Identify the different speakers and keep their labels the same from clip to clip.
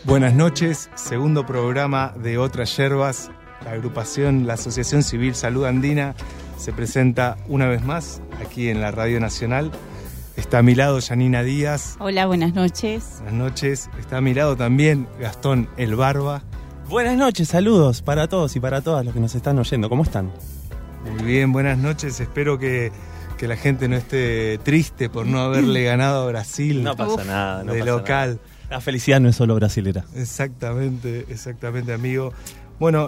Speaker 1: Buenas noches, segundo programa de Otras Yerbas. La agrupación, la Asociación Civil Salud Andina se presenta una vez más aquí en la Radio Nacional. Está a mi lado Yanina Díaz.
Speaker 2: Hola, buenas noches.
Speaker 1: Buenas noches. Está a mi lado también Gastón El Barba.
Speaker 3: Buenas noches, saludos para todos y para todas los que nos están oyendo. ¿Cómo están?
Speaker 1: Muy bien, buenas noches. Espero que la gente no esté triste por no haberle ganado a Brasil.
Speaker 3: No pasa nada, no
Speaker 1: de
Speaker 3: pasa
Speaker 1: local.
Speaker 3: Nada. La felicidad no es solo brasilera.
Speaker 1: Exactamente, amigo. Bueno,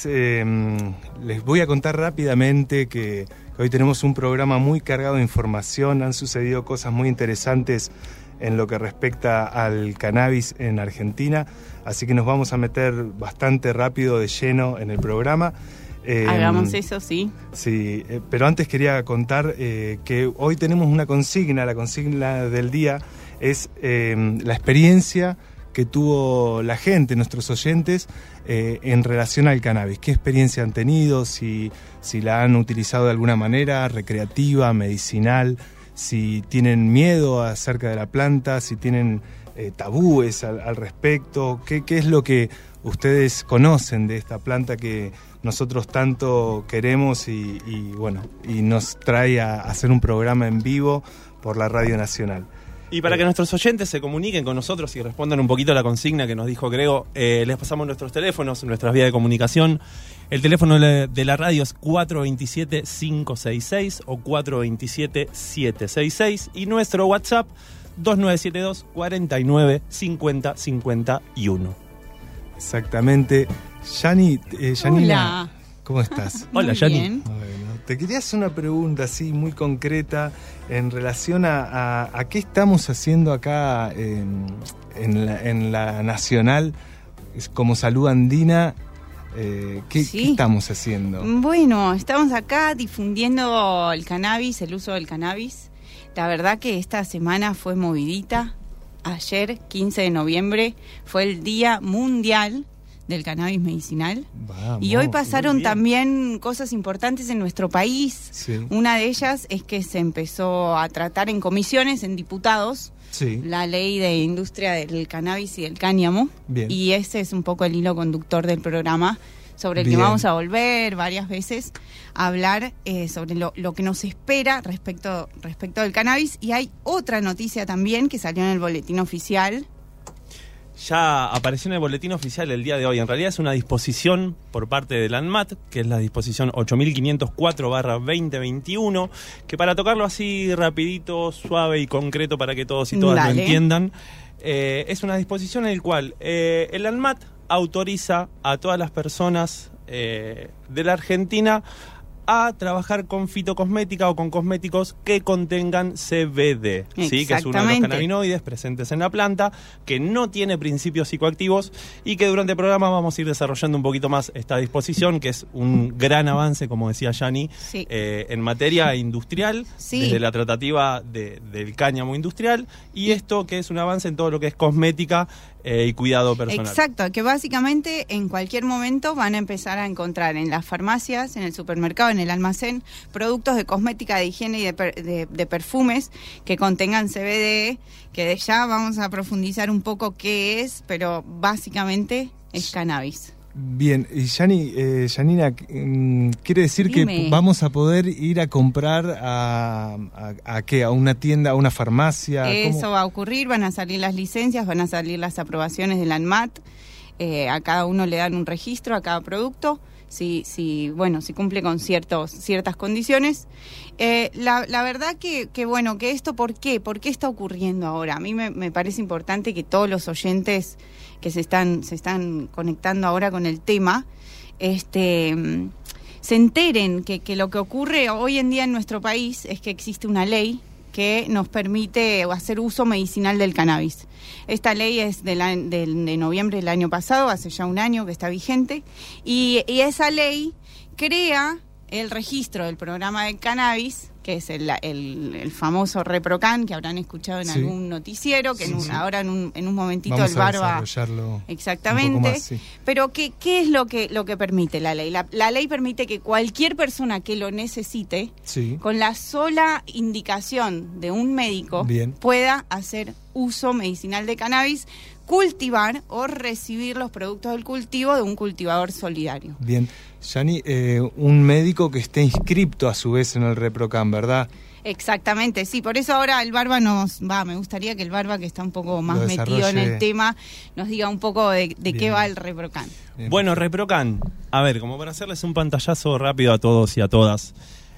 Speaker 1: les voy a contar rápidamente que hoy tenemos un programa muy cargado de información. Han sucedido cosas muy interesantes en lo que respecta al cannabis en Argentina, así que nos vamos a meter bastante rápido de lleno en el programa.
Speaker 2: Hagamos eso, sí.
Speaker 1: Sí, pero antes quería contar que hoy tenemos una consigna. La consigna del día es la experiencia que tuvo la gente, nuestros oyentes, en relación al cannabis. ¿Qué experiencia han tenido? Si la han utilizado de alguna manera, recreativa, medicinal, si tienen miedo acerca de la planta, si tienen tabúes al respecto. ¿Qué es lo que ustedes conocen de esta planta que nosotros tanto queremos y nos trae a hacer un programa en vivo por la Radio Nacional?
Speaker 3: Y para que nuestros oyentes se comuniquen con nosotros y respondan un poquito a la consigna que nos dijo Grego, les pasamos nuestros teléfonos, nuestras vías de comunicación. El teléfono de la radio es 427-566 o 427-766 y nuestro WhatsApp 2972 49 50 51.
Speaker 1: Exactamente. Yanina,
Speaker 2: hola.
Speaker 1: ¿Cómo estás?
Speaker 3: Hola, Yani.
Speaker 1: Bueno, te quería hacer una pregunta así muy concreta en relación a qué estamos haciendo acá en la Nacional como Salud Andina. ¿Qué estamos haciendo?
Speaker 2: Bueno, estamos acá difundiendo el cannabis, el uso del cannabis. La verdad que esta semana fue movidita. Ayer, 15 de noviembre, fue el Día Mundial del Cannabis Medicinal.
Speaker 1: Vamos,
Speaker 2: y hoy pasaron también cosas importantes en nuestro país.
Speaker 1: Sí.
Speaker 2: Una de ellas es que se empezó a tratar en comisiones, en diputados, la ley de industria del cannabis y del cáñamo.
Speaker 1: Bien. Y
Speaker 2: ese es un poco el hilo conductor del programa, sobre el que vamos a volver varias veces a hablar sobre lo que nos espera respecto del cannabis. Y hay otra noticia también que salió en el boletín oficial.
Speaker 3: Ya apareció en el boletín oficial el día de hoy. En realidad es una disposición por parte del ANMAT, que es la disposición 8504/2021, que para tocarlo así rapidito, suave y concreto para que todos y todas lo entiendan, es una disposición en la cual el ANMAT autoriza a todas las personas de la Argentina a trabajar con fitocosmética o con cosméticos que contengan CBD, ¿sí? Que es uno de los cannabinoides presentes en la planta, que no tiene principios psicoactivos y que durante el programa vamos a ir desarrollando un poquito más esta disposición, que es un gran avance, como decía Yani, en materia industrial, desde la tratativa del cáñamo industrial, y esto que es un avance en todo lo que es cosmética y cuidado personal.
Speaker 2: Exacto, que básicamente en cualquier momento van a empezar a encontrar en las farmacias, en el supermercado, en el almacén, productos de cosmética, de higiene y de perfumes que contengan CBD, que de ya vamos a profundizar un poco qué es, pero básicamente es cannabis.
Speaker 1: Bien, y Yanina, ¿quiere decir que vamos a poder ir a comprar a qué? ¿A una tienda, a una farmacia?
Speaker 2: Eso va a ocurrir, van a salir las licencias, van a salir las aprobaciones del ANMAT, a cada uno le dan un registro a cada producto, si cumple con ciertas condiciones. La verdad que esto, ¿por qué está ocurriendo ahora? A mí me parece importante que todos los oyentes que se están conectando ahora con el tema, se enteren que lo que ocurre hoy en día en nuestro país es que existe una ley que nos permite hacer uso medicinal del cannabis. Esta ley es de noviembre del año pasado, hace ya un año que está vigente, y esa ley crea el registro del programa del cannabis, que es el famoso ReproCan, que habrán escuchado en algún noticiero, que ahora en un momentito
Speaker 1: vamos
Speaker 2: el Barba...
Speaker 1: Vamos a desarrollarlo
Speaker 2: exactamente,
Speaker 1: un poco más,
Speaker 2: pero ¿qué es lo que permite la ley? La ley permite que cualquier persona que lo necesite, con la sola indicación de un médico, pueda hacer uso medicinal de cannabis cultivar o recibir los productos del cultivo de un cultivador solidario.
Speaker 1: Bien, Yani, un médico que esté inscripto a su vez en el ReproCan, ¿verdad?
Speaker 2: Exactamente, sí, por eso ahora el Barba me gustaría que el Barba, que está un poco más metido en el tema, nos diga un poco de qué va el ReproCan.
Speaker 3: Bien. Bueno, ReproCan, a ver, como para hacerles un pantallazo rápido a todos y a todas.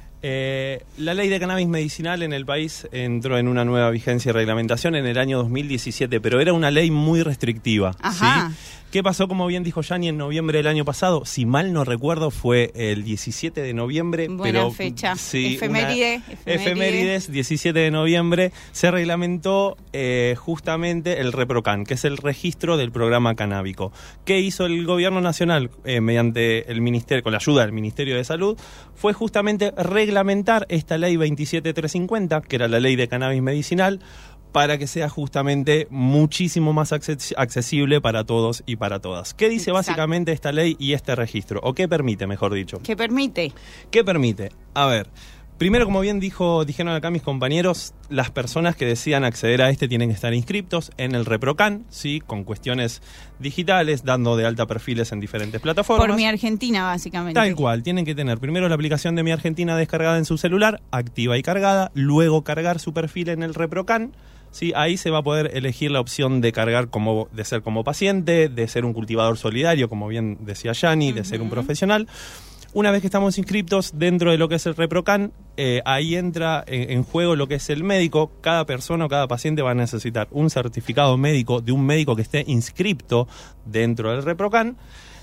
Speaker 3: La ley de cannabis medicinal en el país entró en una nueva vigencia y reglamentación en el año 2017, pero era una ley muy restrictiva.
Speaker 2: Ajá.
Speaker 3: ¿Sí? ¿Qué pasó? Como bien dijo Yani, en noviembre del año pasado, si mal no recuerdo, fue el 17 de noviembre.
Speaker 2: Buena fecha.
Speaker 3: Sí,
Speaker 2: efemérides,
Speaker 3: 17 de noviembre, se reglamentó justamente el ReproCan, que es el registro del programa canábico. ¿Qué hizo el gobierno nacional mediante el ministerio, con la ayuda del Ministerio de Salud? Fue justamente reglamentar esta ley 27350, que era la ley de cannabis medicinal, para que sea justamente muchísimo más accesible para todos y para todas. ¿Qué dice básicamente esta ley y este registro? ¿O qué permite, mejor dicho?
Speaker 2: ¿Qué permite?
Speaker 3: ¿Qué permite? A ver, primero, como bien dijeron acá mis compañeros, las personas que decidan acceder a tienen que estar inscriptos en el ReproCan, ¿sí? Con cuestiones digitales, dando de alta perfiles en diferentes plataformas.
Speaker 2: Por Mi Argentina, básicamente.
Speaker 3: Tal cual, tienen que tener primero la aplicación de Mi Argentina descargada en su celular, activa y cargada, luego cargar su perfil en el ReproCan. Sí, ahí se va a poder elegir la opción de cargar de ser como paciente, de ser un cultivador solidario, como bien decía Yani, de ser un profesional. Una vez que estamos inscriptos dentro de lo que es el ReproCan, ahí entra en juego lo que es el médico. Cada persona o cada paciente va a necesitar un certificado médico de un médico que esté inscripto dentro del ReproCan.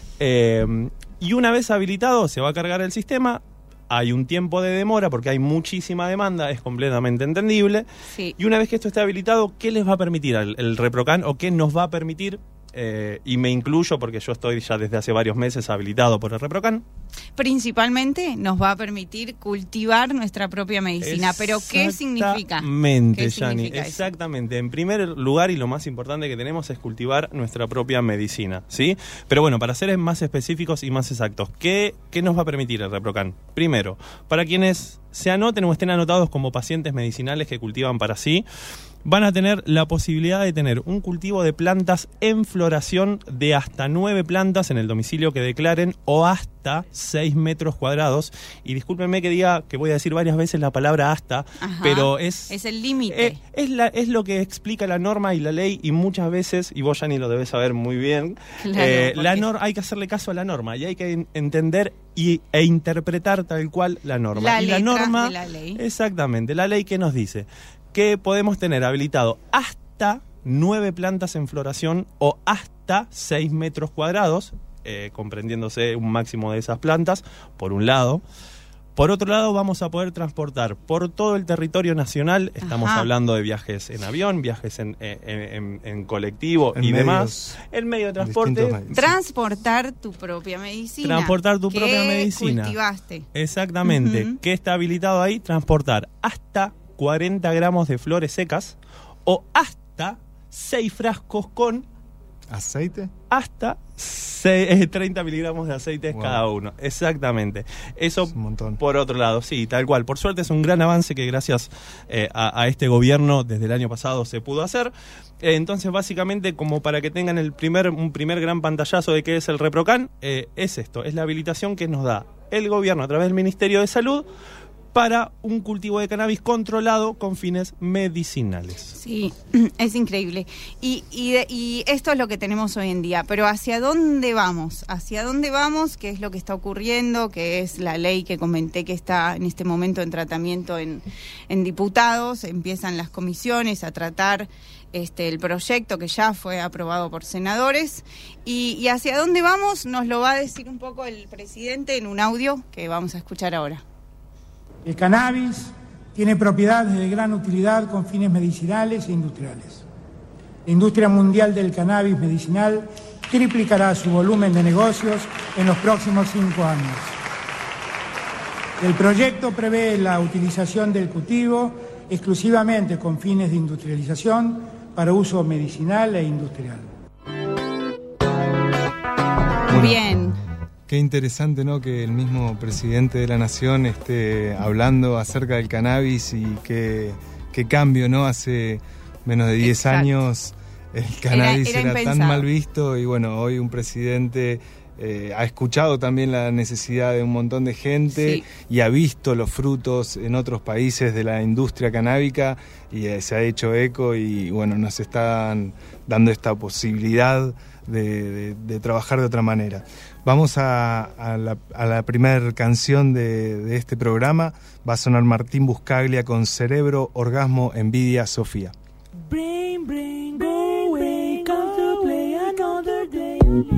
Speaker 3: Y una vez habilitado, se va a cargar el sistema. Hay un tiempo de demora porque hay muchísima demanda, es completamente entendible.
Speaker 2: Sí.
Speaker 3: Y una vez que esto esté habilitado, ¿qué les va a permitir el ReproCan o qué nos va a permitir? Y me incluyo porque yo estoy ya desde hace varios meses habilitado por el ReproCan.
Speaker 2: Principalmente nos va a permitir cultivar nuestra propia medicina. ¿Pero qué significa?
Speaker 3: Exactamente, Yani. Exactamente. En primer lugar, y lo más importante que tenemos es cultivar nuestra propia medicina, ¿sí? Pero bueno, para ser más específicos y más exactos, ¿qué nos va a permitir el ReproCan? Primero, para quienes se anoten o estén anotados como pacientes medicinales que cultivan para sí, van a tener la posibilidad de tener un cultivo de plantas en floración de hasta 9 plantas en el domicilio que declaren o hasta 6 metros cuadrados. Y discúlpenme que diga que voy a decir varias veces la palabra hasta, pero es
Speaker 2: el límite.
Speaker 3: Es lo que explica la norma y la ley, y muchas veces, y vos ya ni lo debes saber muy bien,
Speaker 2: Claro,
Speaker 3: hay que hacerle caso a la norma y hay que entender e interpretar tal cual la norma.
Speaker 2: La
Speaker 3: y la
Speaker 2: letra
Speaker 3: norma,
Speaker 2: de la ley.
Speaker 3: Exactamente, la ley que nos dice que podemos tener habilitado hasta 9 plantas en floración o hasta 6 metros cuadrados, comprendiéndose un máximo de esas plantas, por un lado. Por otro lado, vamos a poder transportar por todo el territorio nacional, estamos hablando de viajes en avión, viajes en colectivo y demás, en medio de transporte.
Speaker 2: Transportar tu propia medicina.
Speaker 3: Transportar tu propia medicina.
Speaker 2: Cultivaste.
Speaker 3: Exactamente. ¿Qué está habilitado ahí? Transportar hasta 40 gramos de flores secas o hasta 6 frascos con
Speaker 1: ¿aceite?
Speaker 3: Hasta 30 miligramos de aceite cada uno. Exactamente. Eso
Speaker 1: es un montón. Por
Speaker 3: otro lado, sí, tal cual. Por suerte es un gran avance que gracias a este gobierno desde el año pasado se pudo hacer. Entonces, básicamente, como para que tengan un primer gran pantallazo de qué es el ReproCan, es esto, es la habilitación que nos da el gobierno a través del Ministerio de Salud para un cultivo de cannabis controlado con fines medicinales.
Speaker 2: Sí, es increíble. Y esto es lo que tenemos hoy en día. Pero ¿hacia dónde vamos? ¿Hacia dónde vamos? ¿Qué es lo que está ocurriendo? ¿Qué es la ley que comenté que está en este momento en tratamiento en diputados? Empiezan las comisiones a tratar el proyecto que ya fue aprobado por senadores. Y hacia dónde vamos nos lo va a decir un poco el presidente en un audio que vamos a escuchar ahora.
Speaker 4: El cannabis tiene propiedades de gran utilidad con fines medicinales e industriales. La industria mundial del cannabis medicinal triplicará su volumen de negocios en los próximos 5 años. El proyecto prevé la utilización del cultivo exclusivamente con fines de industrialización para uso medicinal e industrial.
Speaker 2: Bien.
Speaker 1: Qué interesante, ¿no?, que el mismo presidente de la Nación esté hablando acerca del cannabis y qué cambio, ¿no? Hace menos de 10 años el cannabis
Speaker 2: era
Speaker 1: tan mal visto, y bueno, hoy un presidente ha escuchado también la necesidad de un montón de gente, sí, y ha visto los frutos en otros países de la industria canábica y se ha hecho eco, y bueno, nos están dando esta posibilidad de trabajar de otra manera. Vamos a la primer canción de este programa. Va a sonar Martín Buscaglia con Cerebro, Orgasmo, Envidia, Sofía.
Speaker 5: Bring, go away, come to play another day.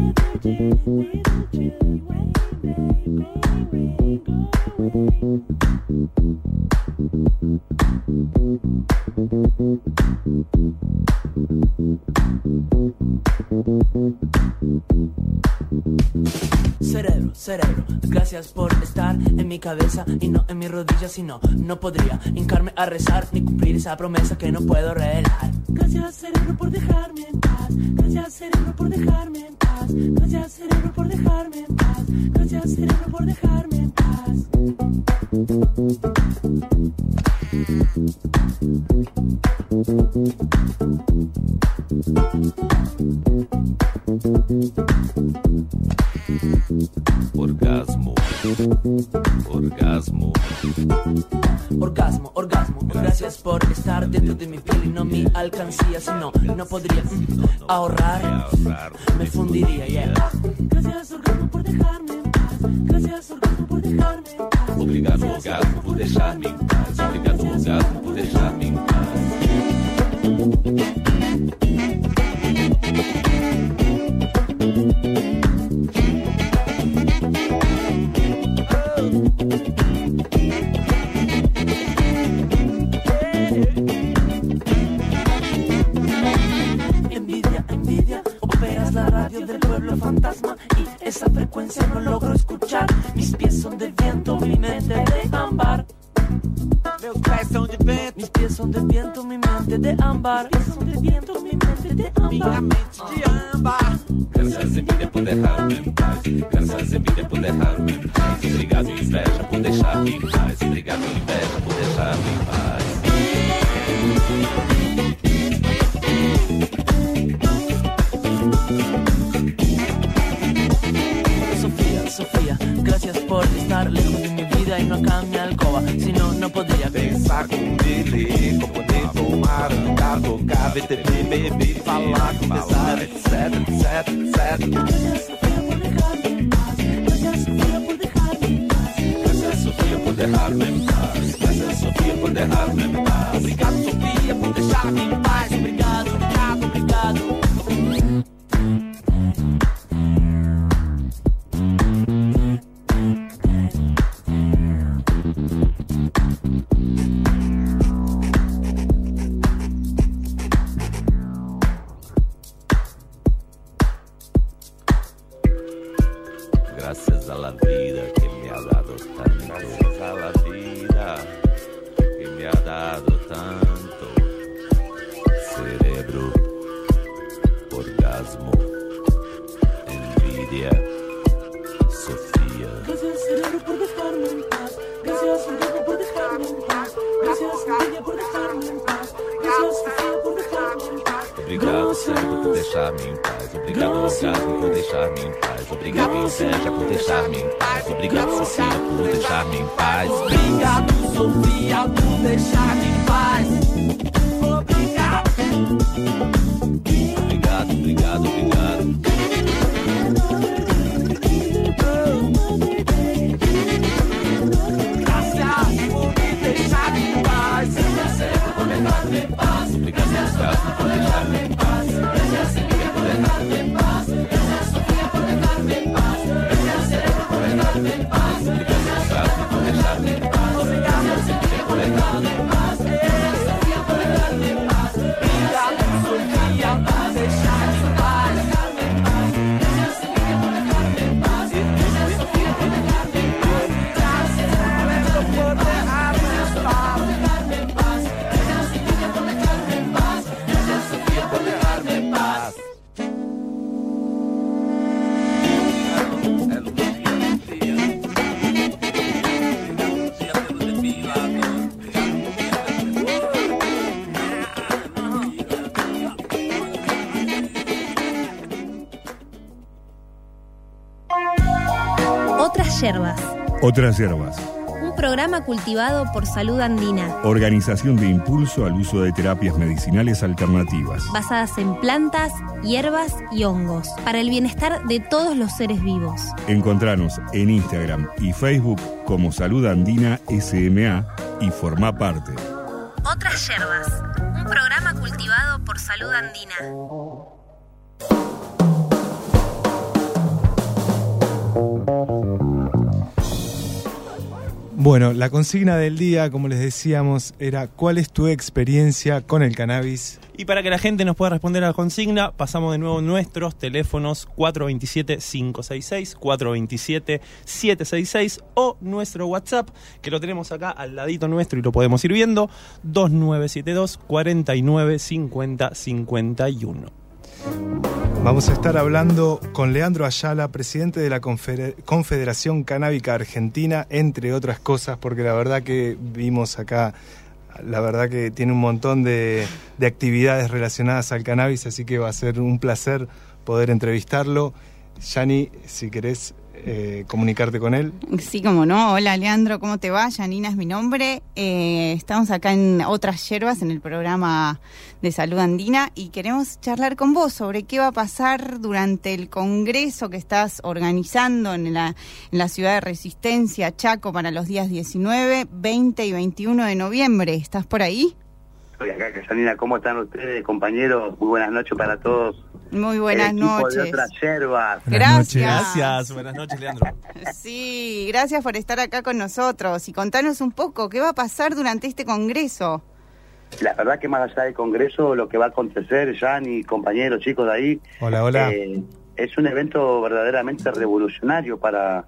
Speaker 5: Cerebro, gracias por estar en mi cabeza y no en mis rodillas, sino no podría hincarme a rezar ni cumplir esa promesa que no puedo revelar. Gracias cerebro por dejarme en paz, gracias cerebro por dejarme en paz, gracias cerebro por dejarme en paz, gracias cerebro por dejarme en paz. Orgasmo, gracias por estar dentro de mi piel y no mi alcancía, si no podría ahorrar, me fundiría, yeah. Gracias orgasmo por dejarme en paz, gracias orgasmo por dejarme en paz. Obrigado orgasmo por dejarme en paz, obrigado orgasmo por dejarme en paz. Envidia, operas la radio del pueblo fantasma y esa frecuencia no logro escuchar. Mis pies son de viento, mi mente de ámbar. Mis pies son de viento, mi mente de ámbar. Mis pies son de viento, mi mente de ámbar. Minha mente de ámbar. Graças envidia por dejar-me em paz. Graças envidia por dejar-me em paz. Obrigado inveja por deixar-me em paz. Obrigado inveja por deixar-me em paz. Sofía, gracias por estar lejos de mi vida y no acá en mi alcoba, si no podría pensar com ele, como poder tomar, andar, tocar, ver TV, beber, falar, conversar, etc. Gracias Sofía por dejarme en paz, gracias Sofía por dejarme en paz, gracias Sofía por dejarme en paz, gracias Sofía por dejarme en paz. Obrigado Sofía por deixar-me em paz, obrigado. Gracias a la vida que me ha dado tanto. Gracias a la vida que me ha dado tanto. Cerebro, orgasmo, envidia, Sofía. Gracias cerebro por dejarme en paz. Gracias orgasmo por dejarme en paz. Gracias envidia por dejarme en paz. Gracias Sofía por dejarme en paz. Obrigado cérebro por deixar-me em paz. Obrigado orgasmo por deixar-me em paz. Obrigado inveja por deixar-me em paz. Obrigado Sofia por deixar-me em paz. Obrigado Sofia por deixar-me em paz. Obrigado. Gracias por me deixar em paz. Gracias por deixar-me em paz. Obrigado orgasmo por deixar-me em paz. Gracias Sofia por deixar-me em paz. Gracias Sofia por deixar-me em paz. Gracias cerebro por deixar-me em paz. Obrigado orgasmo por deixar-me em paz. Obrigado Sofia por deixar-me em paz. Gracias Sofia por deixar-me em paz. Obrigado Sofia por deixar-me em paz. Gracias Sofia por deixar-me em paz. Gracias Sofia por deixar-me em paz. Gracias cerebro por deixar-me em paz. Gracias Sofia por deixar-me em paz. Gracias Sofia por deixar-me em paz.
Speaker 6: Otras Yerbas.
Speaker 7: Otras Yerbas.
Speaker 6: Un programa cultivado por Salud Andina.
Speaker 7: Organización de impulso al uso de terapias medicinales alternativas.
Speaker 6: Basadas en plantas, hierbas y hongos. Para el bienestar de todos los seres vivos.
Speaker 7: Encontranos en Instagram y Facebook como Salud Andina SMA y formá parte.
Speaker 6: Otras Yerbas. Un programa cultivado por Salud Andina.
Speaker 1: Bueno, la consigna del día, como les decíamos, era ¿cuál es tu experiencia con el cannabis?
Speaker 3: Y para que la gente nos pueda responder a la consigna, pasamos de nuevo nuestros teléfonos 427-566, 427-766 o nuestro WhatsApp, que lo tenemos acá al ladito nuestro y lo podemos ir viendo, 2972-4950-51.
Speaker 1: Vamos a estar hablando con Leandro Ayala, presidente de la Confederación Canábica Argentina, entre otras cosas, porque la verdad que vimos acá, la verdad que tiene un montón de actividades relacionadas al cannabis, así que va a ser un placer poder entrevistarlo. Yani, si querés comunicarte con él.
Speaker 2: Sí, como no. Hola, Leandro, ¿cómo te va? Yanina es mi nombre. Estamos acá en Otras Yerbas, en el programa de Salud Andina, y queremos charlar con vos sobre qué va a pasar durante el congreso que estás organizando en la ciudad de Resistencia, Chaco, para los días 19, 20 y 21 de noviembre. ¿Estás por ahí?
Speaker 8: Estoy acá, Yanina. ¿Cómo están ustedes, compañeros? Muy buenas noches para todos.
Speaker 2: Muy buenas noches.
Speaker 8: De Otras Yerbas.
Speaker 3: Gracias. Buenas noches, Leandro.
Speaker 2: Sí, gracias por estar acá con nosotros. Y contanos un poco, ¿qué va a pasar durante este congreso?
Speaker 8: La verdad que más allá del congreso, lo que va a acontecer, Yani, compañeros, chicos de ahí...
Speaker 1: Hola.
Speaker 8: Es un evento verdaderamente revolucionario para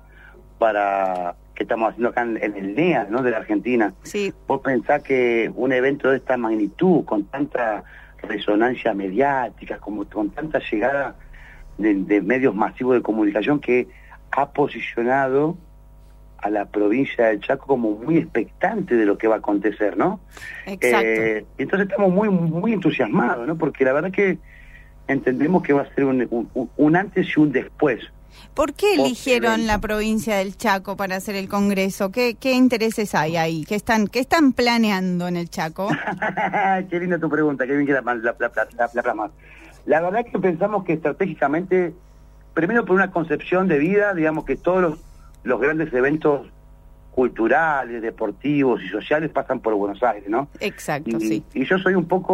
Speaker 8: que estamos haciendo acá en el NEA, ¿no?, de la Argentina.
Speaker 2: Sí.
Speaker 8: Vos pensás que un evento de esta magnitud, con tanta resonancia mediática, con tanta llegada de medios masivos de comunicación, que ha posicionado a la provincia del Chaco como muy expectante de lo que va a acontecer, ¿no?
Speaker 2: Exacto.
Speaker 8: Entonces estamos muy, muy entusiasmados, ¿no? Porque la verdad que entendemos que va a ser un antes y un después.
Speaker 2: ¿Por qué eligieron la provincia del Chaco para hacer el congreso? ¿Qué intereses hay ahí? ¿Qué están planeando en el Chaco?
Speaker 8: Qué linda tu pregunta, qué bien que la plasmas. La verdad es que pensamos que estratégicamente, primero por una concepción de vida, digamos que todos los grandes eventos culturales, deportivos y sociales pasan por Buenos Aires, ¿no?
Speaker 2: Exacto, sí.
Speaker 8: Y yo soy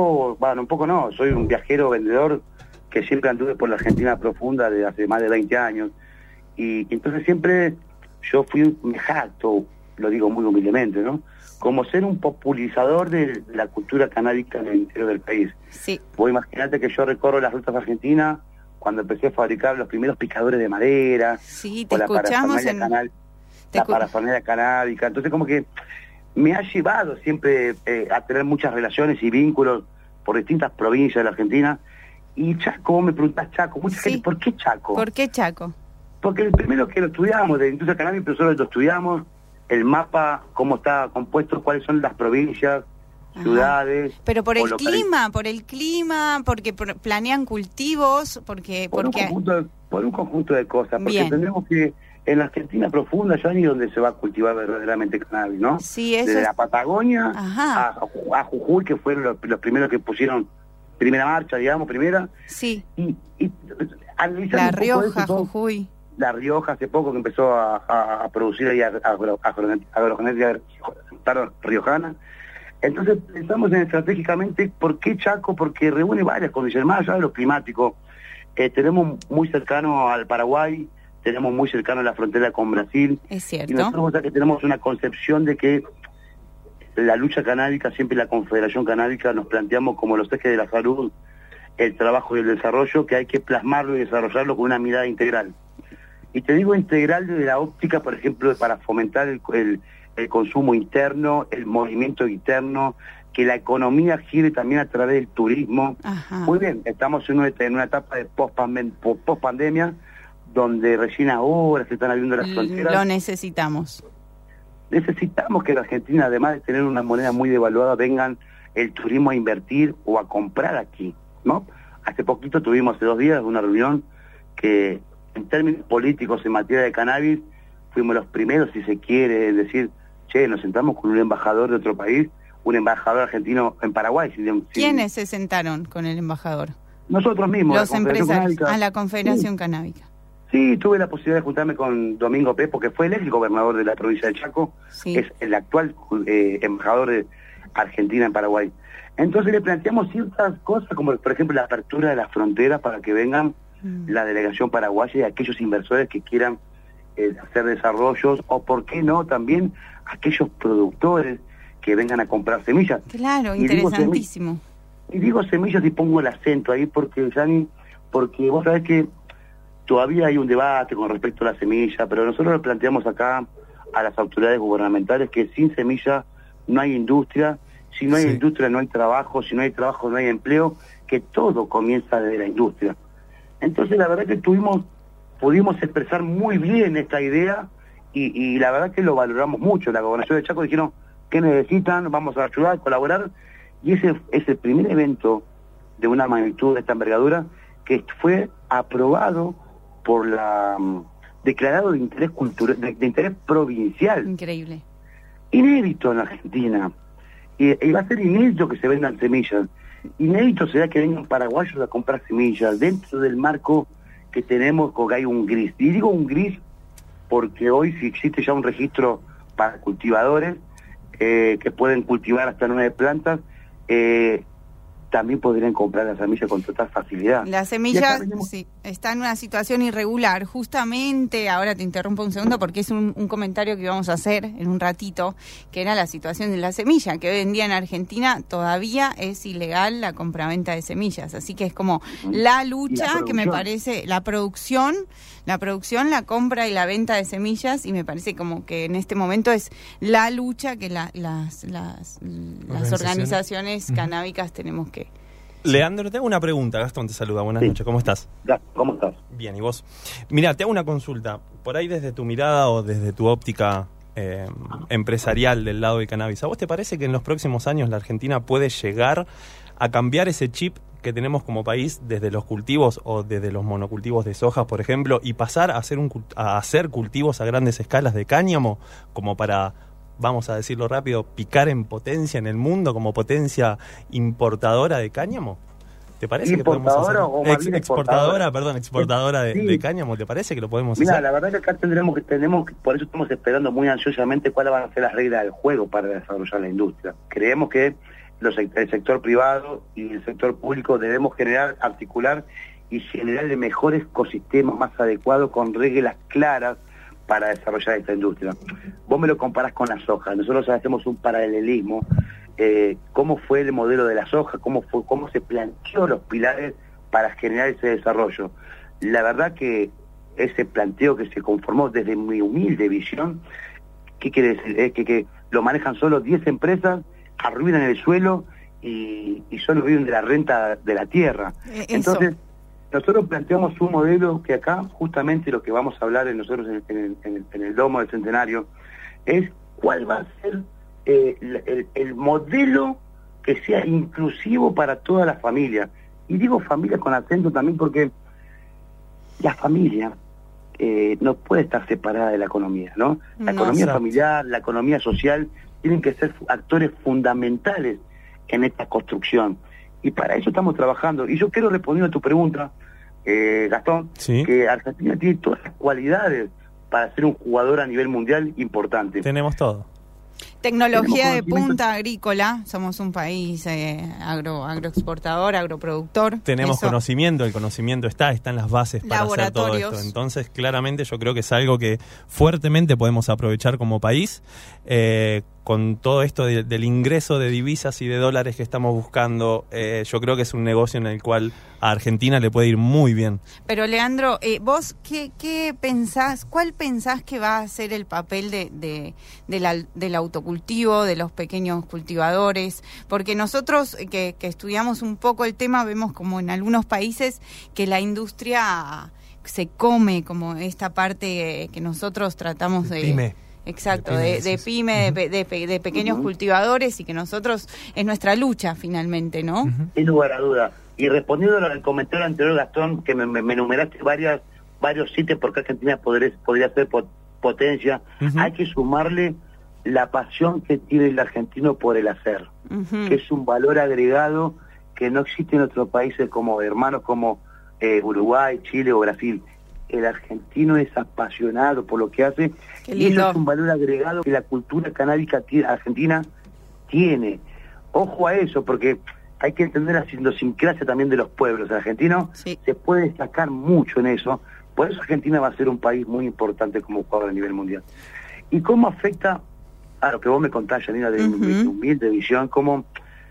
Speaker 8: soy un viajero vendedor que siempre anduve por la Argentina profunda desde hace más de 20 años. Y entonces siempre yo me jacto, lo digo muy humildemente, ¿no?, como ser un popularizador de la cultura canábica en el interior del país.
Speaker 2: Sí.
Speaker 8: Vos imaginate que yo recorro las rutas argentinas cuando empecé a fabricar los primeros picadores de madera.
Speaker 2: Sí, te escuchamos
Speaker 8: la parafernalia canábica. Entonces como que me ha llevado siempre a tener muchas relaciones y vínculos por distintas provincias de la Argentina. Y Chaco, vos me preguntás Chaco, mucha gente, ¿por qué Chaco?
Speaker 2: ¿Por qué Chaco?
Speaker 8: Porque el primero que lo estudiamos, de industria cannabis, nosotros lo estudiamos, el mapa, cómo está compuesto, cuáles son las provincias, ciudades.
Speaker 2: Pero por el clima, porque planean cultivos, por
Speaker 8: un conjunto de cosas, porque
Speaker 2: Bien.
Speaker 8: tenemos que, en la Argentina profunda, ya ni donde se va a cultivar verdaderamente cannabis, ¿no?
Speaker 2: Sí, eso
Speaker 8: desde la Patagonia a Jujuy, que fueron los primeros que pusieron primera marcha, digamos,
Speaker 2: Sí.
Speaker 8: Y
Speaker 2: La Rioja, Jujuy.
Speaker 8: La Rioja hace poco que empezó a producir ahí agrogenética riojana. Entonces pensamos en estratégicamente, ¿por qué Chaco? Porque reúne varias condiciones, más allá de lo climático. Tenemos muy cercano al Paraguay, tenemos muy cercano a la frontera con Brasil.
Speaker 2: Es cierto.
Speaker 8: Y nosotros que tenemos una concepción de que la lucha canábica, siempre la Confederación Canábica nos planteamos como los ejes de la salud, el trabajo y el desarrollo, que hay que plasmarlo y desarrollarlo con una mirada integral. Y te digo integral desde la óptica, por ejemplo, para fomentar el consumo interno, el movimiento interno, que la economía gire también a través del turismo.
Speaker 2: Ajá.
Speaker 8: Muy bien, estamos en una etapa de post-pandemia, donde recién ahora se están abriendo las fronteras.
Speaker 2: Lo necesitamos.
Speaker 8: Necesitamos que la Argentina, además de tener una moneda muy devaluada, vengan el turismo a invertir o a comprar aquí, ¿no? Hace poquito tuvimos, hace 2 días, una reunión que en términos políticos en materia de cannabis fuimos los primeros, si se quiere, es decir, che, nos sentamos con un embajador de otro país, un embajador argentino en Paraguay.
Speaker 2: ¿Quiénes se sentaron con el embajador?
Speaker 8: Nosotros mismos.
Speaker 2: Los empresarios. A la Confederación Canábica.
Speaker 8: Sí, tuve la posibilidad de juntarme con Domingo Pérez, porque fue él el gobernador de la provincia de Chaco, es el actual embajador de Argentina en Paraguay. Entonces le planteamos ciertas cosas, como por ejemplo la apertura de las fronteras para que vengan la delegación paraguaya y aquellos inversores que quieran hacer desarrollos, o por qué no también aquellos productores que vengan a comprar semillas.
Speaker 2: Claro, interesantísimo.
Speaker 8: Digo semillas y pongo el acento ahí porque vos sabés que todavía hay un debate con respecto a la semilla, pero nosotros le planteamos acá a las autoridades gubernamentales que sin semilla no hay industria, si no hay industria no hay trabajo, si no hay trabajo no hay empleo, que todo comienza desde la industria. Entonces la verdad que pudimos expresar muy bien esta idea y la verdad que lo valoramos mucho. La gobernación de Chaco dijeron, ¿qué necesitan? Vamos a ayudar, colaborar. Y ese es el primer evento de una magnitud de esta envergadura que fue aprobado por declarado de interés cultural, de interés provincial.
Speaker 2: Increíble.
Speaker 8: Inédito en Argentina. Y va a ser inédito que se vendan semillas. Inédito será que vengan paraguayos a comprar semillas dentro del marco que tenemos, porque hay un gris. Y digo un gris porque hoy si existe ya un registro para cultivadores que pueden cultivar hasta 9 plantas, también podrían comprar la semilla con total facilidad.
Speaker 2: La semilla está en una situación irregular. Justamente, ahora te interrumpo un segundo porque es un comentario que íbamos a hacer en un ratito, que era la situación de la semilla, que hoy en día en Argentina todavía es ilegal la compraventa de semillas. Así que es como la lucha que me parece, la producción, la compra y la venta de semillas, y me parece como que en este momento es la lucha que las organizaciones canábicas tenemos que...
Speaker 3: Leandro, te hago una pregunta. Gastón te saluda, buenas noches, ¿cómo estás?
Speaker 8: ¿Cómo estás?
Speaker 3: Bien, ¿y vos? Mira, te hago una consulta. Por ahí desde tu mirada o desde tu óptica empresarial del lado del cannabis, ¿a vos te parece que en los próximos años la Argentina puede llegar a cambiar ese chip que tenemos como país desde los cultivos o desde los monocultivos de soja, por ejemplo, y pasar a hacer cultivos a grandes escalas de cáñamo, como para, vamos a decirlo rápido, picar en potencia en el mundo como potencia importadora de cáñamo? ¿Te parece que podemos hacer? Exportadora de cáñamo, ¿te parece que lo podemos hacer?
Speaker 8: Mira, la verdad que acá tenemos que, por eso estamos esperando muy ansiosamente cuáles van a ser las reglas del juego para desarrollar la industria. Creemos que el sector privado y el sector público debemos articular y generar el mejor ecosistema más adecuado con reglas claras para desarrollar esta industria. Vos me lo comparás con la soja, nosotros hacemos un paralelismo, cómo fue el modelo de la soja, cómo se planteó los pilares para generar ese desarrollo. La verdad que ese planteo que se conformó desde mi humilde visión, ¿qué quiere decir? Es que lo manejan solo 10 empresas, arruinan el suelo y solo viven de la renta de la tierra. Entonces, nosotros planteamos un modelo que acá, justamente lo que vamos a hablar nosotros en el Domo del Centenario, es cuál va a ser el modelo que sea inclusivo para toda la familia. Y digo familia con acento también porque la familia no puede estar separada de la economía, ¿no? La economía familiar, la economía social tienen que ser actores fundamentales en esta construcción. Y para eso estamos trabajando. Y yo quiero responder a tu pregunta, Gastón, que Argentina tiene todas las cualidades para ser un jugador a nivel mundial importante.
Speaker 3: Tenemos todo.
Speaker 2: Tecnología de punta agrícola, somos un país agroexportador, agroproductor.
Speaker 3: Tenemos conocimiento, el conocimiento está en las bases para hacer todo esto. Entonces, claramente yo creo que es algo que fuertemente podemos aprovechar como país, con todo esto del ingreso de divisas y de dólares que estamos buscando. Yo creo que es un negocio en el cual a Argentina le puede ir muy bien.
Speaker 2: Pero Leandro, vos ¿qué pensás? ¿Cuál pensás que va a ser el papel del autocultivo, de los pequeños cultivadores? Porque nosotros que estudiamos un poco el tema vemos como en algunos países que la industria se come como esta parte que nosotros tratamos de...
Speaker 1: Pyme.
Speaker 2: Exacto, de pyme, de pequeños cultivadores, y que nosotros es nuestra lucha finalmente, ¿no?
Speaker 8: Sin lugar a duda. Y respondiendo al comentario anterior, Gastón, que me enumeraste varios sitios porque Argentina podría ser potencia, hay que sumarle la pasión que tiene el argentino por el hacer, que es un valor agregado que no existe en otros países como hermanos como Uruguay, Chile o Brasil. El argentino es apasionado por lo que hace y eso es un valor agregado que la cultura canábica argentina tiene. Ojo a eso, porque hay que entender la idiosincrasia también de los pueblos. El argentino se puede destacar mucho en eso. Por eso Argentina va a ser un país muy importante como jugador a nivel mundial. ¿Y cómo afecta a lo que vos me contás, Janina, de mi humilde visión, cómo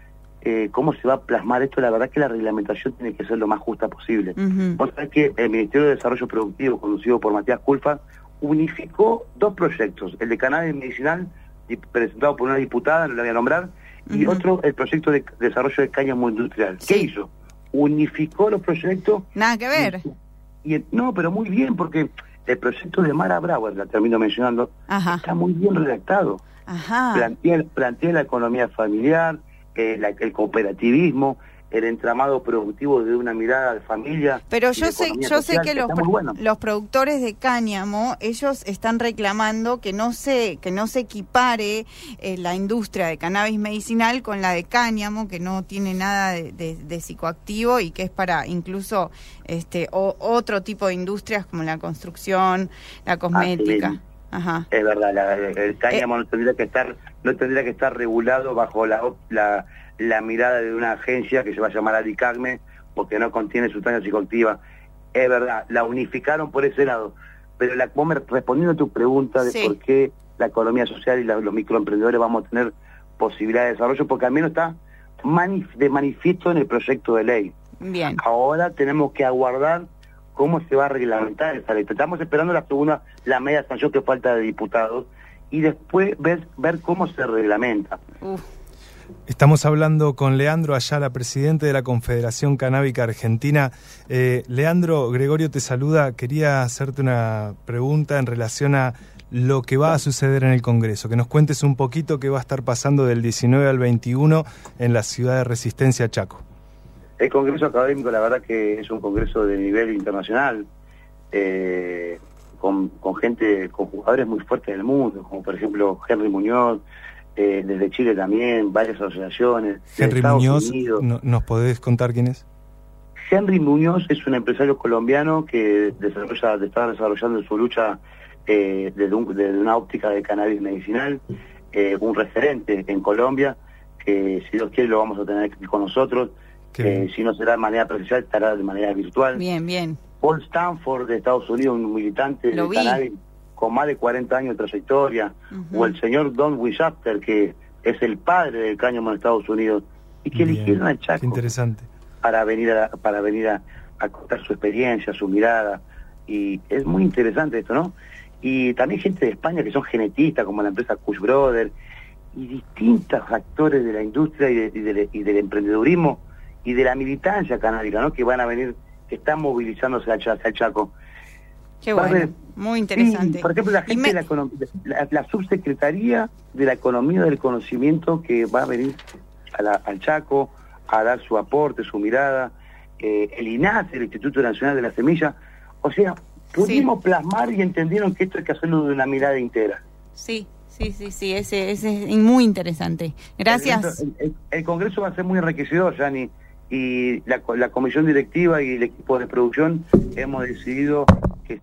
Speaker 8: se va a plasmar esto? La verdad que la reglamentación tiene que ser lo más justa posible. Vos sabés que el Ministerio de Desarrollo Productivo, conducido por Matías Culfas, unificó 2 proyectos, el de cannabis medicinal, presentado por una diputada, no la voy a nombrar, y otro, el proyecto de desarrollo de cáñamo industrial. ¿Qué hizo? Unificó los proyectos.
Speaker 2: Nada que ver.
Speaker 8: No, pero muy bien, porque el proyecto de Mara Brauer, la termino mencionando, está muy bien redactado. Plantea la economía familiar, el cooperativismo, el entramado productivo de una mirada de familia.
Speaker 2: Pero yo sé que los productores de cáñamo, ellos están reclamando que no se equipare la industria de cannabis medicinal con la de cáñamo, que no tiene nada de psicoactivo y que es para incluso otro tipo de industrias como la construcción, la cosmética.
Speaker 8: Es verdad, el cáñamo no tendría que estar regulado bajo la mirada de una agencia que se va a llamar ADICACME, porque no contiene sustancia psicoactiva. Es verdad, la unificaron por ese lado, pero respondiendo a tu pregunta de por qué la economía social y los microemprendedores vamos a tener posibilidad de desarrollo, porque al menos está de manifiesto en el proyecto de ley.
Speaker 2: Bien.
Speaker 8: Ahora tenemos que aguardar cómo se va a reglamentar esa ley. Estamos esperando la media sanción que falta de diputados, y después ver cómo se reglamenta.
Speaker 1: Estamos hablando con Leandro Ayala, presidente de la Confederación Canábica Argentina. Leandro, Gregorio te saluda. Quería hacerte una pregunta en relación a lo que va a suceder en el Congreso. Que nos cuentes un poquito qué va a estar pasando del 19 al 21 en la ciudad de Resistencia, Chaco.
Speaker 8: El Congreso Académico, la verdad que es un congreso de nivel internacional, con jugadores muy fuertes del mundo, como por ejemplo Henry Muñoz, desde Chile también, varias asociaciones.
Speaker 1: Henry Muñoz, ¿nos podés contar quién es?
Speaker 8: Henry Muñoz es un empresario colombiano que está desarrollando su lucha desde una óptica de cannabis medicinal, un referente en Colombia, que si Dios quiere lo vamos a tener aquí con nosotros, si no será de manera presencial, estará de manera virtual.
Speaker 2: Bien.
Speaker 8: Paul Stanford de Estados Unidos, un militante de cannabis con más de 40 años de trayectoria, o el señor Don Winchester, que es el padre del cáñamo en Estados Unidos, y que eligieron al Chaco.
Speaker 1: Qué interesante.
Speaker 8: Para venir a contar su experiencia, su mirada, y es muy interesante esto, ¿no? Y también gente de España que son genetistas, como la empresa Kush Brothers, y distintos actores de la industria y del emprendedurismo y de la militancia canábica, ¿no? Que van a venir, que están movilizándose hacia el Chaco.
Speaker 2: Qué bueno, muy interesante.
Speaker 8: Sí, por ejemplo, la gente de la subsecretaría de la economía del conocimiento que va a venir al Chaco a dar su aporte, su mirada, el INASE, el Instituto Nacional de la Semilla, o sea, pudimos plasmar y entendieron que esto hay que hacerlo de una mirada entera.
Speaker 2: Sí, ese es muy interesante. Gracias.
Speaker 8: El Congreso va a ser muy enriquecedor, Yani, y la comisión directiva y el equipo de producción hemos decidido que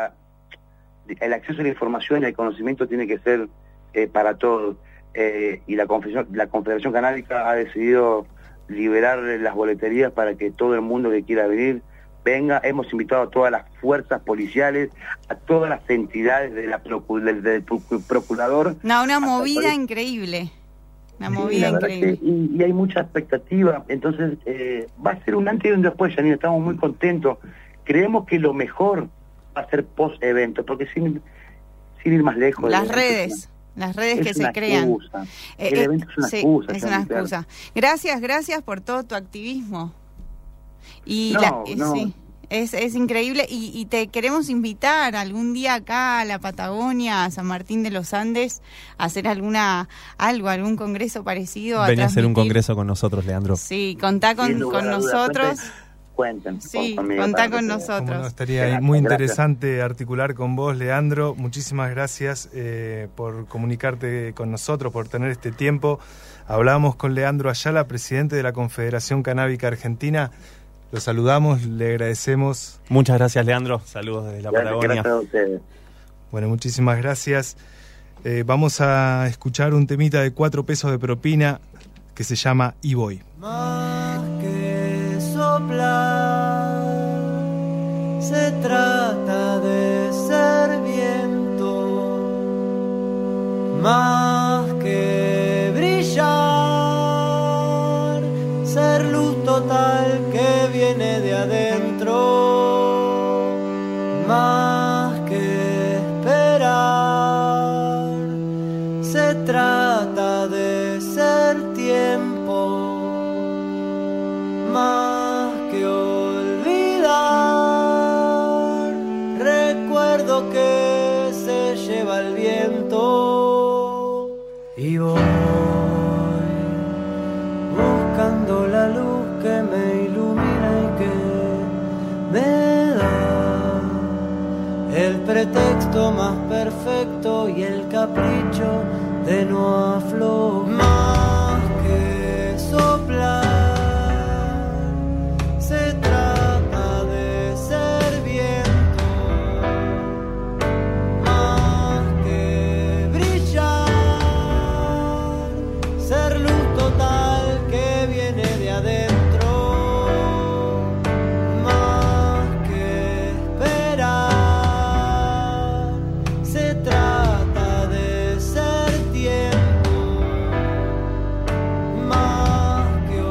Speaker 8: el acceso a la información y al conocimiento tiene que ser para todos, y la Confederación Canábica ha decidido liberar las boleterías para que todo el mundo que quiera venir venga. Hemos invitado a todas las fuerzas policiales, a todas las entidades del procurador.
Speaker 2: Una movida increíble. Una movida increíble.
Speaker 8: Y hay mucha expectativa. Entonces, va a ser un antes y un después, Janine. Estamos muy contentos. Creemos que lo mejor va a ser post-evento, porque sin ir más lejos...
Speaker 2: Las redes que se crean.
Speaker 8: El evento es una excusa.
Speaker 2: Es una excusa. Gracias por todo tu activismo. Y sí, es increíble, y te queremos invitar algún día acá a la Patagonia, a San Martín de los Andes, a hacer algún congreso parecido.
Speaker 3: Vení a hacer un congreso con nosotros, Leandro.
Speaker 2: Sí, contá con nosotros.
Speaker 8: cuenten.
Speaker 2: Sí,
Speaker 8: conmigo,
Speaker 2: contá con
Speaker 8: que-
Speaker 2: nosotros.
Speaker 1: Como no, estaría
Speaker 8: Gracias,
Speaker 1: muy
Speaker 8: gracias.
Speaker 1: interesante articular con vos, Leandro. Muchísimas gracias por comunicarte con nosotros, por tener este tiempo. Hablábamos con Leandro Ayala, presidente de la Confederación Canábica Argentina. Lo saludamos, le agradecemos.
Speaker 3: Muchas gracias, Leandro. Saludos desde la Patagonia.
Speaker 8: Gracias a ustedes.
Speaker 1: Bueno, muchísimas gracias. Vamos a escuchar un temita de 4 pesos de propina que se llama Y Voy.
Speaker 9: Más que soplar, se trata de ser viento, más que brillar, ser luz total que viene de adentro, más que esperar, se trata de ser tiempo, más que olvidar, recuerdo que se lleva el viento y voy buscando la luz que me ilumina y que me da el pretexto más perfecto y el capricho de no aflojar. Más que soplar, se trata de ser viento, más que brillar, ser luz total que viene de adentro, más que esperar, se trata de ser tiempo, más que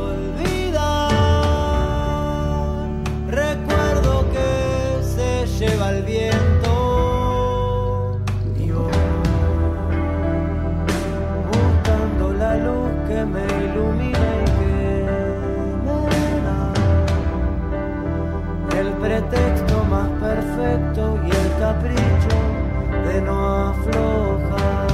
Speaker 9: olvidar, recuerdo que se lleva el viento y voy buscando la luz que me ilumina y que me da el pretexto más perfecto y el capricho de no aflojar.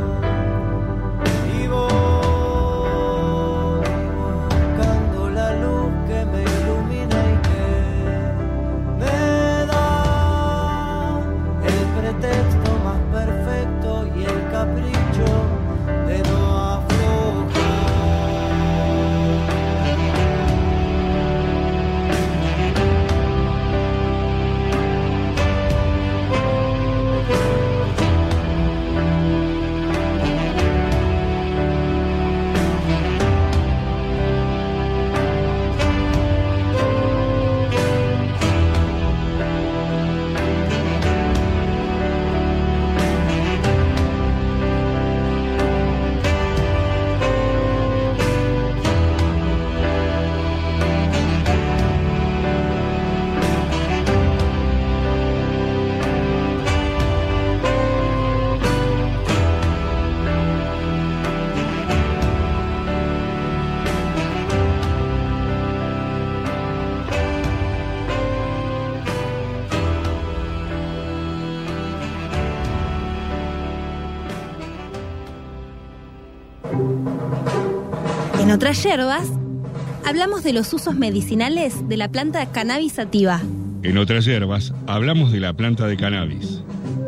Speaker 9: Y voy buscando la luz que me ilumina y que me da el pretexto más perfecto y el capricho de no aflojar.
Speaker 6: En otras hierbas, hablamos de los usos medicinales de la planta Cannabis sativa.
Speaker 7: En otras hierbas, hablamos de la planta de cannabis.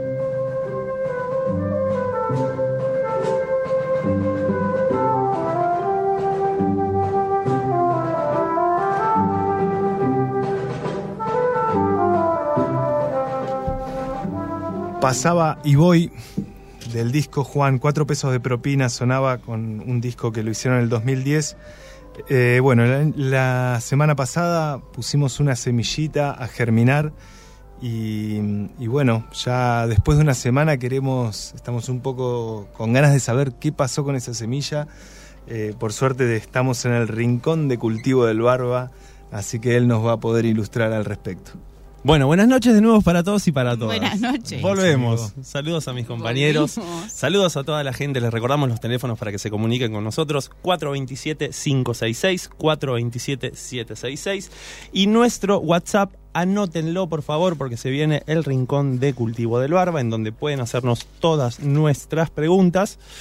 Speaker 1: Pasaba Y Voy del disco Juan, 4 pesos de propina, sonaba con un disco que lo hicieron en el 2010. Bueno, la semana pasada pusimos una semillita a germinar y bueno, ya después de una semana estamos un poco con ganas de saber qué pasó con esa semilla. Por suerte estamos en el rincón de cultivo del Barba, así que él nos va a poder ilustrar al respecto.
Speaker 3: Bueno, buenas noches de nuevo para todos y para todas.
Speaker 2: Buenas noches.
Speaker 3: Volvemos. Saludos a mis compañeros.
Speaker 2: Volvimos.
Speaker 3: Saludos a toda la gente. Les recordamos los teléfonos para que se comuniquen con nosotros. 427-566, 427-766. Y nuestro WhatsApp, anótenlo por favor, porque se viene el rincón de cultivo del Barba, en donde pueden hacernos todas nuestras preguntas.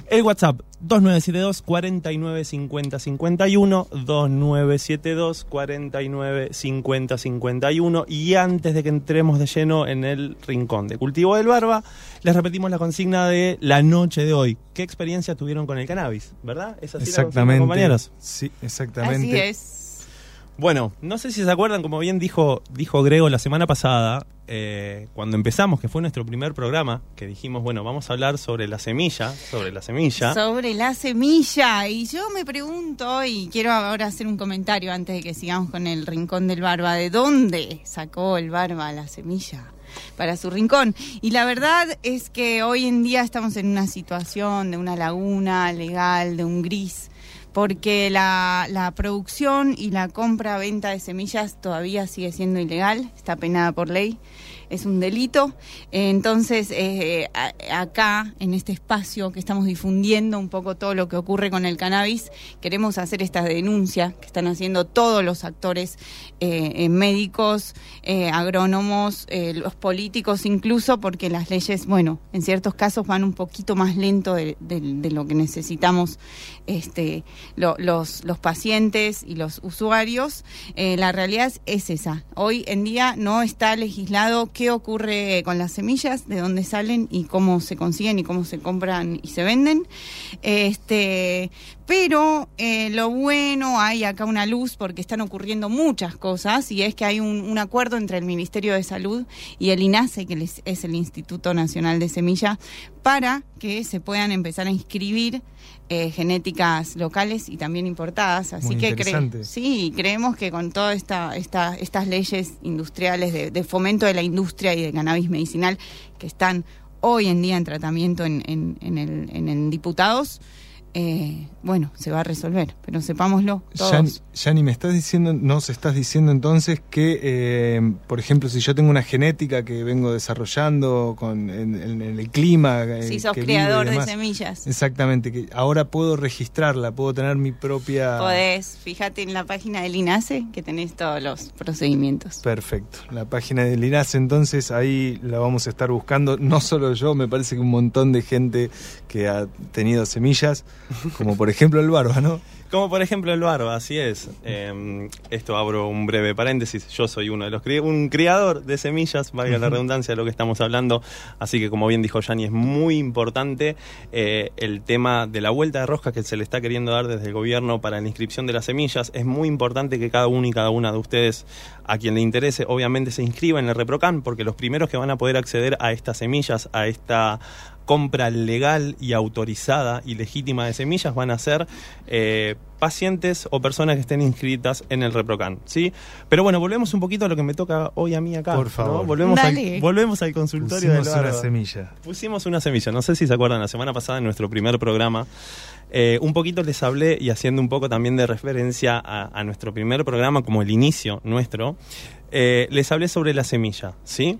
Speaker 3: El WhatsApp 2972 49 50 51, 2972 49 50 51. Y antes de que entremos de lleno en el rincón de cultivo del Barba, les repetimos la consigna de la noche de hoy. ¿Qué experiencia tuvieron con el cannabis? ¿Verdad? ¿Es así,
Speaker 1: exactamente,
Speaker 3: compañeros?
Speaker 1: Sí, exactamente.
Speaker 2: Así es.
Speaker 3: Bueno, no sé si se acuerdan, como bien dijo Grego la semana pasada, cuando empezamos, que fue nuestro primer programa, que dijimos, bueno, vamos a hablar sobre la semilla.
Speaker 2: Sobre la semilla. Y yo me pregunto, y quiero ahora hacer un comentario antes de que sigamos con el rincón del Barba, ¿de dónde sacó el Barba la semilla para su rincón? Y la verdad es que hoy en día estamos en una situación de una laguna legal, de un gris, porque la producción y la compra-venta de semillas todavía sigue siendo ilegal, está penada por ley, es un delito. Entonces, acá, en este espacio que estamos difundiendo un poco todo lo que ocurre con el cannabis, queremos hacer esta denuncia que están haciendo todos los actores, médicos, agrónomos, los políticos incluso, porque las leyes, bueno, en ciertos casos van un poquito más lento de lo que necesitamos los pacientes y los usuarios. La realidad es esa. Hoy en día no está legislado qué ocurre con las semillas, de dónde salen y cómo se consiguen y cómo se compran y se venden. Pero lo bueno, hay acá una luz porque están ocurriendo muchas cosas, y es que hay un acuerdo entre el Ministerio de Salud y el INASE, que es el Instituto Nacional de Semilla, para que se puedan empezar a inscribir genéticas locales y también importadas. Así que creemos que con todas estas leyes industriales de fomento de la industria y de cannabis medicinal que están hoy en día en tratamiento en diputados, bueno, se va a resolver, pero sepámoslo todos.
Speaker 1: Yani, nos estás diciendo entonces que, por ejemplo, si yo tengo una genética que vengo desarrollando en el clima,
Speaker 2: si sos criador de semillas,
Speaker 1: exactamente, que ahora puedo registrarla, puedo tener mi propia...
Speaker 2: Podés, fíjate en la página del INASE que tenés todos los procedimientos.
Speaker 1: Perfecto, la página del INASE, entonces ahí la vamos a estar buscando, no solo yo, me parece que un montón de gente que ha tenido semillas, como por ejemplo el Barba, ¿no?
Speaker 3: Como por ejemplo el Barba, así es. Esto abro un breve paréntesis. Yo soy uno de un criador de semillas, valga la redundancia de lo que estamos hablando. Así que, como bien dijo Yani, es muy importante el tema de la vuelta de rosca que se le está queriendo dar desde el gobierno para la inscripción de las semillas. Es muy importante que cada uno y cada una de ustedes, a quien le interese, obviamente se inscriba en el ReproCan, porque los primeros que van a poder acceder a estas semillas, a esta compra legal y autorizada y legítima de semillas, van a ser pacientes o personas que estén inscritas en el ReproCan, ¿sí? Pero bueno, volvemos un poquito a lo que me toca hoy a mí acá.
Speaker 1: Por favor.
Speaker 3: ¿no? Volvemos al consultorio del Barba. Pusimos una semilla. No sé si se acuerdan, la semana pasada en nuestro primer programa, un poquito les hablé, y haciendo un poco también de referencia a nuestro primer programa como el inicio nuestro, les hablé sobre la semilla, ¿sí?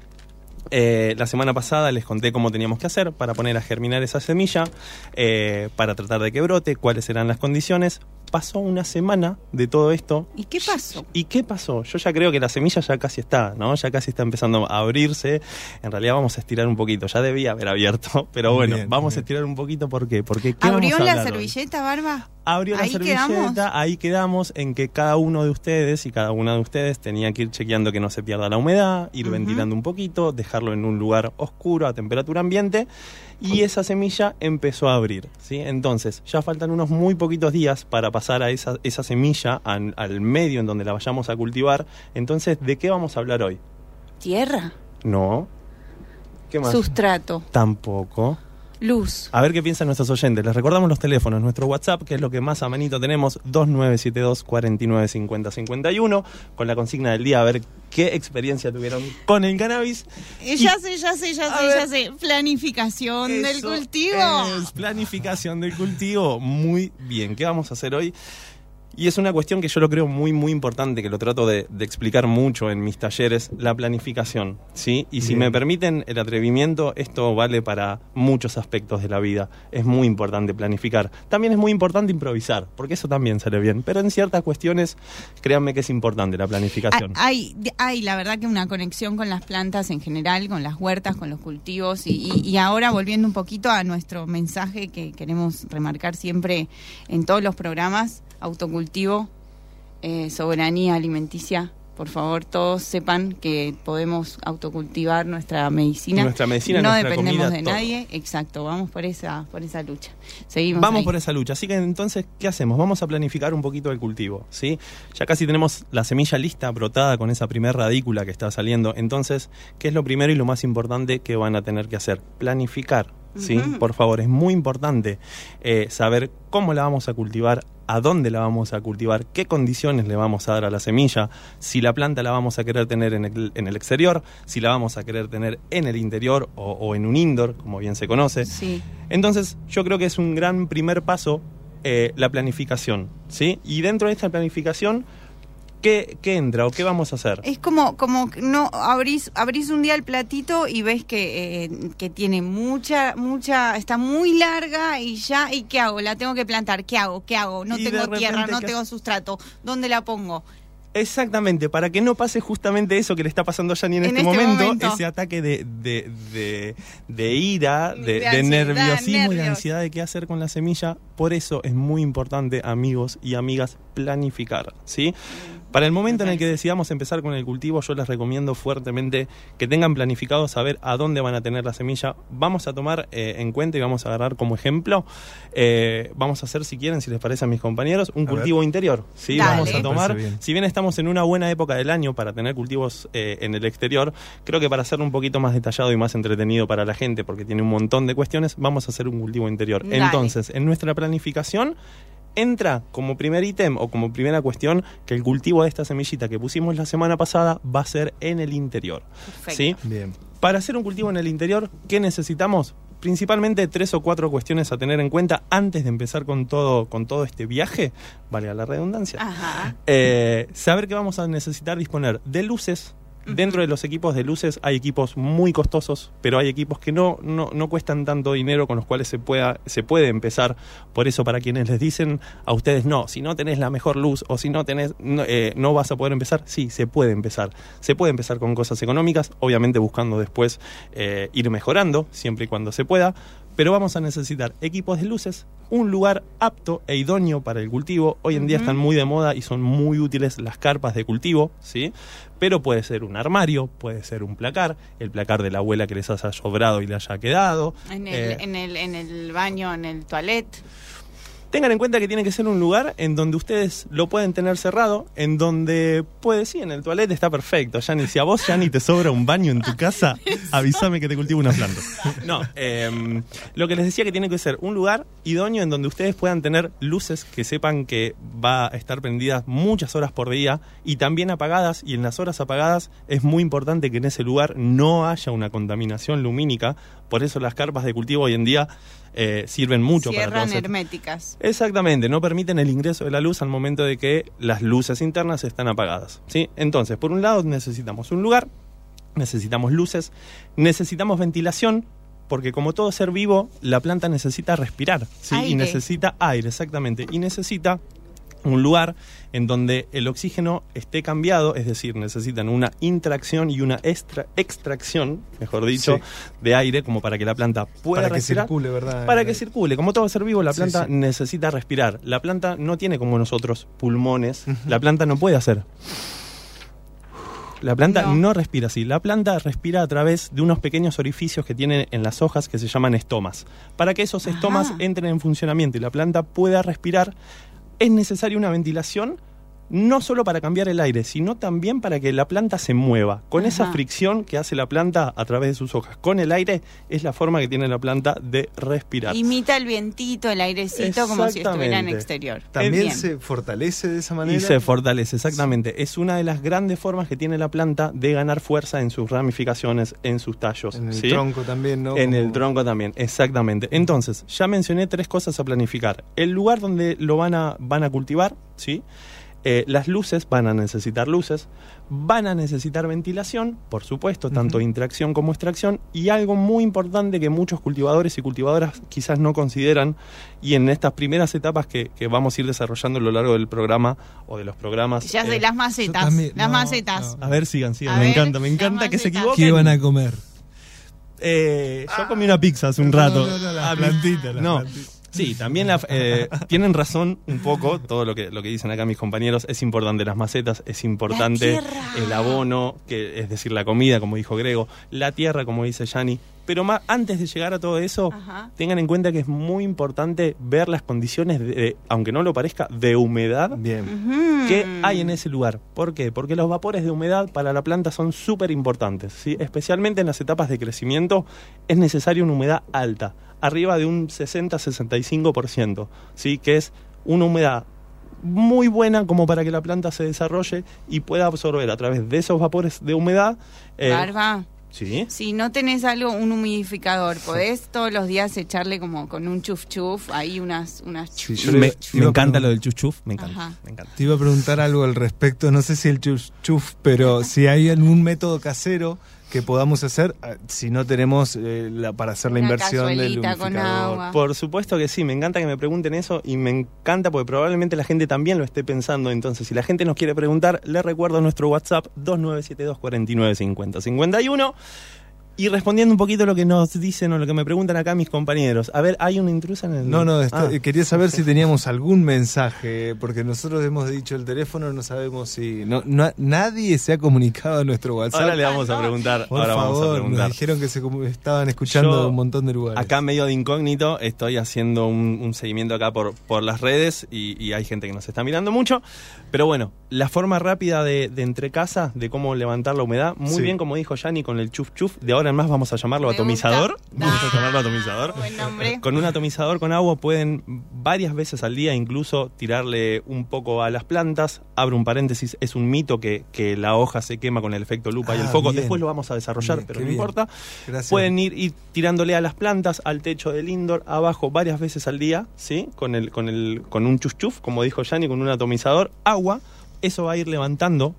Speaker 3: La semana pasada les conté cómo teníamos que hacer para poner a germinar esa semilla, para tratar de que brote, cuáles eran las condiciones. Pasó una semana de todo esto.
Speaker 2: ¿Y qué pasó?
Speaker 3: Yo ya creo que la semilla ya casi está, ¿no? Ya casi está empezando a abrirse. En realidad vamos a estirar un poquito. Ya debía haber abierto, pero bueno, vamos a estirar un poquito. ¿Por qué? Porque ¿qué
Speaker 2: ¿abrió
Speaker 3: vamos a
Speaker 2: la servilleta, Barba?
Speaker 3: Abrió la servilleta, ahí quedamos en que cada uno de ustedes y cada una de ustedes tenía que ir chequeando que no se pierda la humedad, ir ventilando un poquito, dejarlo en un lugar oscuro a temperatura ambiente, y esa semilla empezó a abrir, ¿sí? Entonces, ya faltan unos muy poquitos días para pasar a esa semilla al medio en donde la vayamos a cultivar. Entonces, ¿de qué vamos a hablar hoy?
Speaker 2: ¿Tierra?
Speaker 3: No. ¿Qué más?
Speaker 2: Sustrato.
Speaker 3: Tampoco.
Speaker 2: Luz.
Speaker 3: A ver qué piensan nuestros oyentes. Les recordamos los teléfonos. Nuestro WhatsApp, que es lo que más a manito tenemos, 2972 49 50 51, con la consigna del día, a ver qué experiencia tuvieron con el cannabis.
Speaker 2: Ya sé. Planificación del cultivo.
Speaker 3: Planificación del cultivo. Muy bien. ¿Qué vamos a hacer hoy? Y es una cuestión que yo lo creo muy, muy importante, que lo trato de explicar mucho en mis talleres, la planificación, ¿sí? Y si me permiten el atrevimiento, esto vale para muchos aspectos de la vida. Es muy importante planificar. También es muy importante improvisar, porque eso también sale bien. Pero en ciertas cuestiones, créanme que es importante la planificación.
Speaker 2: Hay la verdad que una conexión con las plantas en general, con las huertas, con los cultivos. Y ahora volviendo un poquito a nuestro mensaje que queremos remarcar siempre en todos los programas, autocultivo, soberanía alimenticia. Por favor, todos sepan que podemos autocultivar nuestra medicina.
Speaker 3: Nuestra medicina,
Speaker 2: no
Speaker 3: nuestra
Speaker 2: dependemos
Speaker 3: comida,
Speaker 2: de
Speaker 3: todo.
Speaker 2: nadie. Exacto, vamos por esa lucha. Seguimos.
Speaker 3: Vamos
Speaker 2: ahí.
Speaker 3: por esa lucha. Así que entonces, ¿qué hacemos? Vamos a planificar un poquito el cultivo, ¿sí? Ya casi tenemos la semilla lista, brotada con esa primer radícula que está saliendo. Entonces, ¿qué es lo primero y lo más importante que van a tener que hacer? Planificar, ¿sí? Por favor, es muy importante saber cómo la vamos a cultivar, a dónde la vamos a cultivar, qué condiciones le vamos a dar a la semilla, si la planta la vamos a querer tener en el exterior, si la vamos a querer tener en el interior o en un indoor, como bien se conoce.
Speaker 2: Sí.
Speaker 3: Entonces, yo creo que es un gran primer paso la planificación, ¿sí? Y dentro de esta planificación, ¿qué entra o qué vamos a hacer?
Speaker 2: Es como no abrís un día el platito y ves que tiene mucha, está muy larga y ¿qué hago? La tengo que plantar, ¿qué hago? No
Speaker 3: Y
Speaker 2: tengo
Speaker 3: de
Speaker 2: tierra,
Speaker 3: repente,
Speaker 2: no
Speaker 3: ¿qué
Speaker 2: tengo sustrato, ¿dónde la pongo?
Speaker 3: Exactamente, para que no pase justamente eso que le está pasando a Yani en este momento, ese ataque de ira, de
Speaker 2: ansiedad,
Speaker 3: nerviosismo y de
Speaker 2: nervios.
Speaker 3: ansiedad de qué hacer con la semilla. Por eso es muy importante, amigos y amigas, planificar, ¿sí? Para el momento en el que decidamos empezar con el cultivo, yo les recomiendo fuertemente que tengan planificado saber a dónde van a tener la semilla. Vamos a tomar en cuenta y vamos a agarrar como ejemplo, vamos a hacer, si quieren, si les parece a mis compañeros, un cultivo interior, ¿sí?
Speaker 2: Dale.
Speaker 3: Vamos a tomar, si bien estamos en una buena época del año para tener cultivos en el exterior, creo que para hacerlo un poquito más detallado y más entretenido para la gente, porque tiene un montón de cuestiones, vamos a hacer un cultivo interior.
Speaker 2: Dale.
Speaker 3: Entonces, en nuestra planificación entra como primer ítem o como primera cuestión que el cultivo de esta semillita que pusimos la semana pasada va a ser en el interior.
Speaker 2: Perfecto.
Speaker 3: ¿Sí?
Speaker 1: Bien.
Speaker 3: Para hacer un cultivo en el interior, ¿qué necesitamos? Principalmente 3 o 4 cuestiones a tener en cuenta antes de empezar con todo este viaje, valga la redundancia.
Speaker 2: Ajá.
Speaker 3: Saber que vamos a necesitar disponer de luces. Dentro de los equipos de luces hay equipos muy costosos, pero hay equipos que no cuestan tanto dinero, con los cuales se puede empezar. Por eso, para quienes les dicen a ustedes, no, si no tenés la mejor luz o si no tenés, no vas a poder empezar, sí, se puede empezar. Se puede empezar con cosas económicas, obviamente buscando después ir mejorando, siempre y cuando se pueda. Pero vamos a necesitar equipos de luces, un lugar apto e idóneo para el cultivo. Hoy en día están muy de moda y son muy útiles las carpas de cultivo, ¿sí? Pero puede ser un armario, puede ser un placar, el placar de la abuela que les haya sobrado y le haya quedado.
Speaker 2: En el baño, en el toilet.
Speaker 3: Tengan en cuenta que tiene que ser un lugar en donde ustedes lo pueden tener cerrado, en donde en el toilet está perfecto. Yani, si a vos, Yani, te sobra un baño en tu casa, avísame que te cultivo unas plantas. No, lo que les decía que tiene que ser un lugar idóneo en donde ustedes puedan tener luces que sepan que va a estar prendidas muchas horas por día y también apagadas, y en las horas apagadas es muy importante que en ese lugar no haya una contaminación lumínica. Por eso las carpas de cultivo hoy en día sirven mucho para
Speaker 2: cierran
Speaker 3: todo
Speaker 2: herméticas.
Speaker 3: Exactamente, no permiten el ingreso de la luz al momento de que las luces internas están apagadas, ¿sí? Entonces, por un lado necesitamos un lugar, necesitamos luces, necesitamos ventilación, porque como todo ser vivo, la planta necesita respirar, ¿sí?
Speaker 2: Aire.
Speaker 3: Y necesita aire, exactamente, y necesita un lugar en donde el oxígeno esté cambiado, es decir, necesitan una intracción y una extracción, mejor dicho, de aire, como para que la planta pueda respirar.
Speaker 1: Para que circule, ¿verdad?
Speaker 3: Para que circule. Como todo ser vivo, la planta necesita respirar. La planta no tiene como nosotros pulmones. La planta no puede hacer. La planta no respira así. La planta respira a través de unos pequeños orificios que tiene en las hojas que se llaman estomas. Para que esos estomas entren en funcionamiento y la planta pueda respirar, es necesaria una ventilación no solo para cambiar el aire, sino también para que la planta se mueva. Con esa fricción que hace la planta a través de sus hojas con el aire, es la forma que tiene la planta de respirar.
Speaker 2: Imita el vientito, el airecito, como si estuviera en exterior.
Speaker 1: También se fortalece de esa manera.
Speaker 3: Y se fortalece, exactamente. Es una de las grandes formas que tiene la planta de ganar fuerza en sus ramificaciones, en sus tallos.
Speaker 1: En el tronco también, ¿no?
Speaker 3: En el tronco también, exactamente. Entonces, ya mencioné 3 cosas a planificar. El lugar donde lo van a cultivar, ¿sí? Las luces, van a necesitar luces, van a necesitar ventilación, por supuesto, tanto intracción como extracción, y algo muy importante que muchos cultivadores y cultivadoras quizás no consideran, y en estas primeras etapas que vamos a ir desarrollando a lo largo del programa o de los programas.
Speaker 2: Ya sé, las macetas. Macetas.
Speaker 3: A ver, sigan. Me encanta que se equivoquen.
Speaker 1: ¿Qué van a comer?
Speaker 3: Yo comí una pizza hace un rato.
Speaker 1: La plantita.
Speaker 3: Sí, también tienen razón un poco, todo lo que dicen acá mis compañeros. Es importante las macetas, es importante el abono, que es decir, la comida, como dijo Grego, la tierra, como dice Yani. Pero antes de llegar a todo eso, tengan en cuenta que es muy importante ver las condiciones, aunque no lo parezca, de humedad que hay en ese lugar. ¿Por qué? Porque los vapores de humedad para la planta son súper importantes, ¿sí? Especialmente en las etapas de crecimiento es necesaria una humedad alta, arriba de un 60-65%, ¿sí? Que es una humedad muy buena como para que la planta se desarrolle y pueda absorber a través de esos vapores de humedad.
Speaker 2: Barba.
Speaker 3: ¿Sí?
Speaker 2: Si no tenés un humidificador, ¿podés todos los días echarle como con un chuf chuf ahí unas
Speaker 3: sí, me encanta lo del chuf chuf, me encanta.
Speaker 1: Te iba a preguntar algo al respecto, no sé si el chuf chuf, pero si hay algún método casero que podamos hacer si no tenemos para hacer la inversión del humidificador.
Speaker 2: Con agua.
Speaker 3: Por supuesto que sí, me encanta que me pregunten eso y me encanta porque probablemente la gente también lo esté pensando. Entonces, si la gente nos quiere preguntar, les recuerdo nuestro WhatsApp 2972 49 50 51. Y respondiendo un poquito lo que nos dicen o lo que me preguntan acá mis compañeros. A ver, ¿hay una intrusa en el...?
Speaker 1: No, quería saber si teníamos algún mensaje, porque nosotros hemos dicho el teléfono, no sabemos si... nadie se ha comunicado a nuestro WhatsApp.
Speaker 3: Ahora le vamos a preguntar.
Speaker 1: Por favor, nos dijeron que estaban escuchando de un montón de lugares.
Speaker 3: Acá medio de incógnito, estoy haciendo un seguimiento acá por las redes y hay gente que nos está mirando mucho. Pero bueno, la forma rápida de entre casa, de cómo levantar la humedad, muy bien, como dijo Yani, con el chuf chuf, de ahora en más vamos a llamarlo atomizador. Vamos a llamarlo atomizador.
Speaker 2: Buen nombre.
Speaker 3: Con un atomizador con agua pueden varias veces al día incluso tirarle un poco a las plantas. Abro un paréntesis, es un mito que la hoja se quema con el efecto lupa y el foco. Bien. Después lo vamos a desarrollar, bien, pero no importa. Gracias. Pueden ir tirándole a las plantas, al techo del indoor, abajo varias veces al día, ¿sí? Con un chuf chuf, como dijo Yani, con un atomizador, agua. Eso va a ir levantando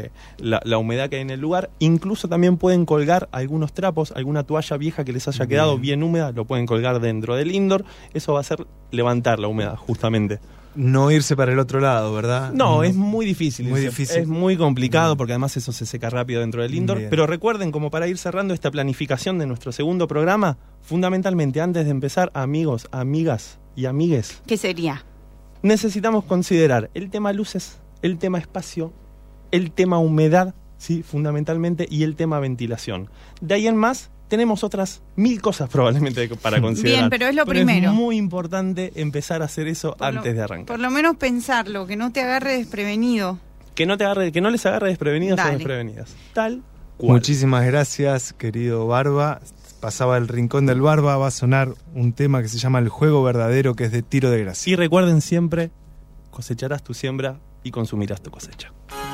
Speaker 3: la humedad que hay en el lugar. Incluso también pueden colgar algunos trapos, alguna toalla vieja que les haya quedado bien húmeda, lo pueden colgar dentro del indoor. Eso va a hacer levantar la humedad, justamente.
Speaker 1: No irse para el otro lado, ¿verdad?
Speaker 3: No, es muy difícil.
Speaker 1: Muy difícil.
Speaker 3: Es muy complicado porque además eso se seca rápido dentro del indoor. Bien. Pero recuerden, como para ir cerrando esta planificación de nuestro segundo programa, fundamentalmente antes de empezar, amigos, amigas y amigues.
Speaker 2: ¿Qué sería?
Speaker 3: Necesitamos considerar el tema luces, el tema espacio, el tema humedad, sí, fundamentalmente, y el tema ventilación. De ahí en más, tenemos otras 1000 cosas probablemente para considerar.
Speaker 2: Bien, pero es lo primero.
Speaker 3: Es muy importante empezar a hacer eso antes de arrancar.
Speaker 2: Por lo menos pensarlo, que no te agarre desprevenido.
Speaker 3: Que no les agarre desprevenidos o desprevenidas. Tal cual.
Speaker 1: Muchísimas gracias, querido Barba. Pasaba el Rincón del Barba, va a sonar un tema que se llama El Juego Verdadero, que es de Tiro de Gracia.
Speaker 3: Y recuerden siempre, cosecharás tu siembra y consumirás tu cosecha.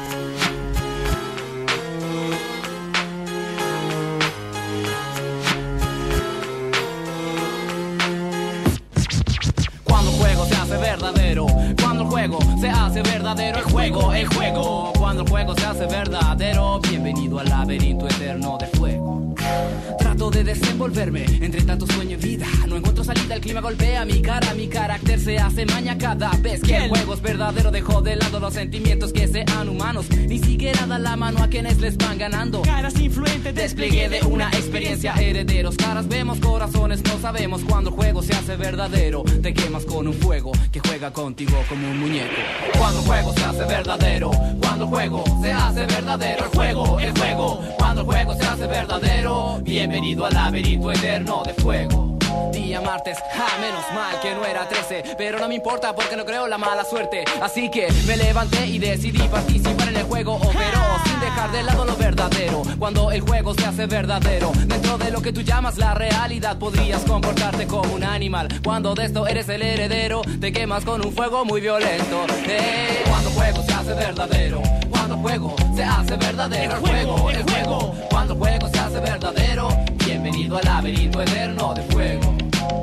Speaker 10: Cuando el juego se hace verdadero, cuando el juego se hace verdadero, el juego, cuando el juego se hace verdadero, bienvenido al laberinto eterno de fuego. Trato de desenvolverme entre tanto sueño y vida. No encuentro salida, el clima golpea mi cara. Mi carácter se hace maña cada vez que el juego es verdadero. Dejo de lado los sentimientos que sean humanos. Ni siquiera da la mano a quienes les van ganando. Caras influentes, despliegue de una experiencia. Herederos, caras vemos, corazones no sabemos. Cuando el juego se hace verdadero, te quemas con un fuego que juega contigo como un muñeco. Cuando el juego se hace verdadero, cuando el juego se hace verdadero, el juego, cuando el juego se hace verdadero, bienvenido al laberinto eterno de fuego. Día martes, menos mal que no era 13, pero no me importa porque no creo la mala suerte. Así que me levanté y decidí participar en el juego, pero sin dejar de lado lo verdadero. Cuando el juego se hace verdadero, dentro de lo que tú llamas la realidad, podrías comportarte como un animal. Cuando de esto eres el heredero, te quemas con un fuego muy violento. Cuando el juego se hace verdadero, cuando el juego se hace verdadero, el juego, cuando el juego se hace verdadero, bienvenido al laberinto eterno de fuego.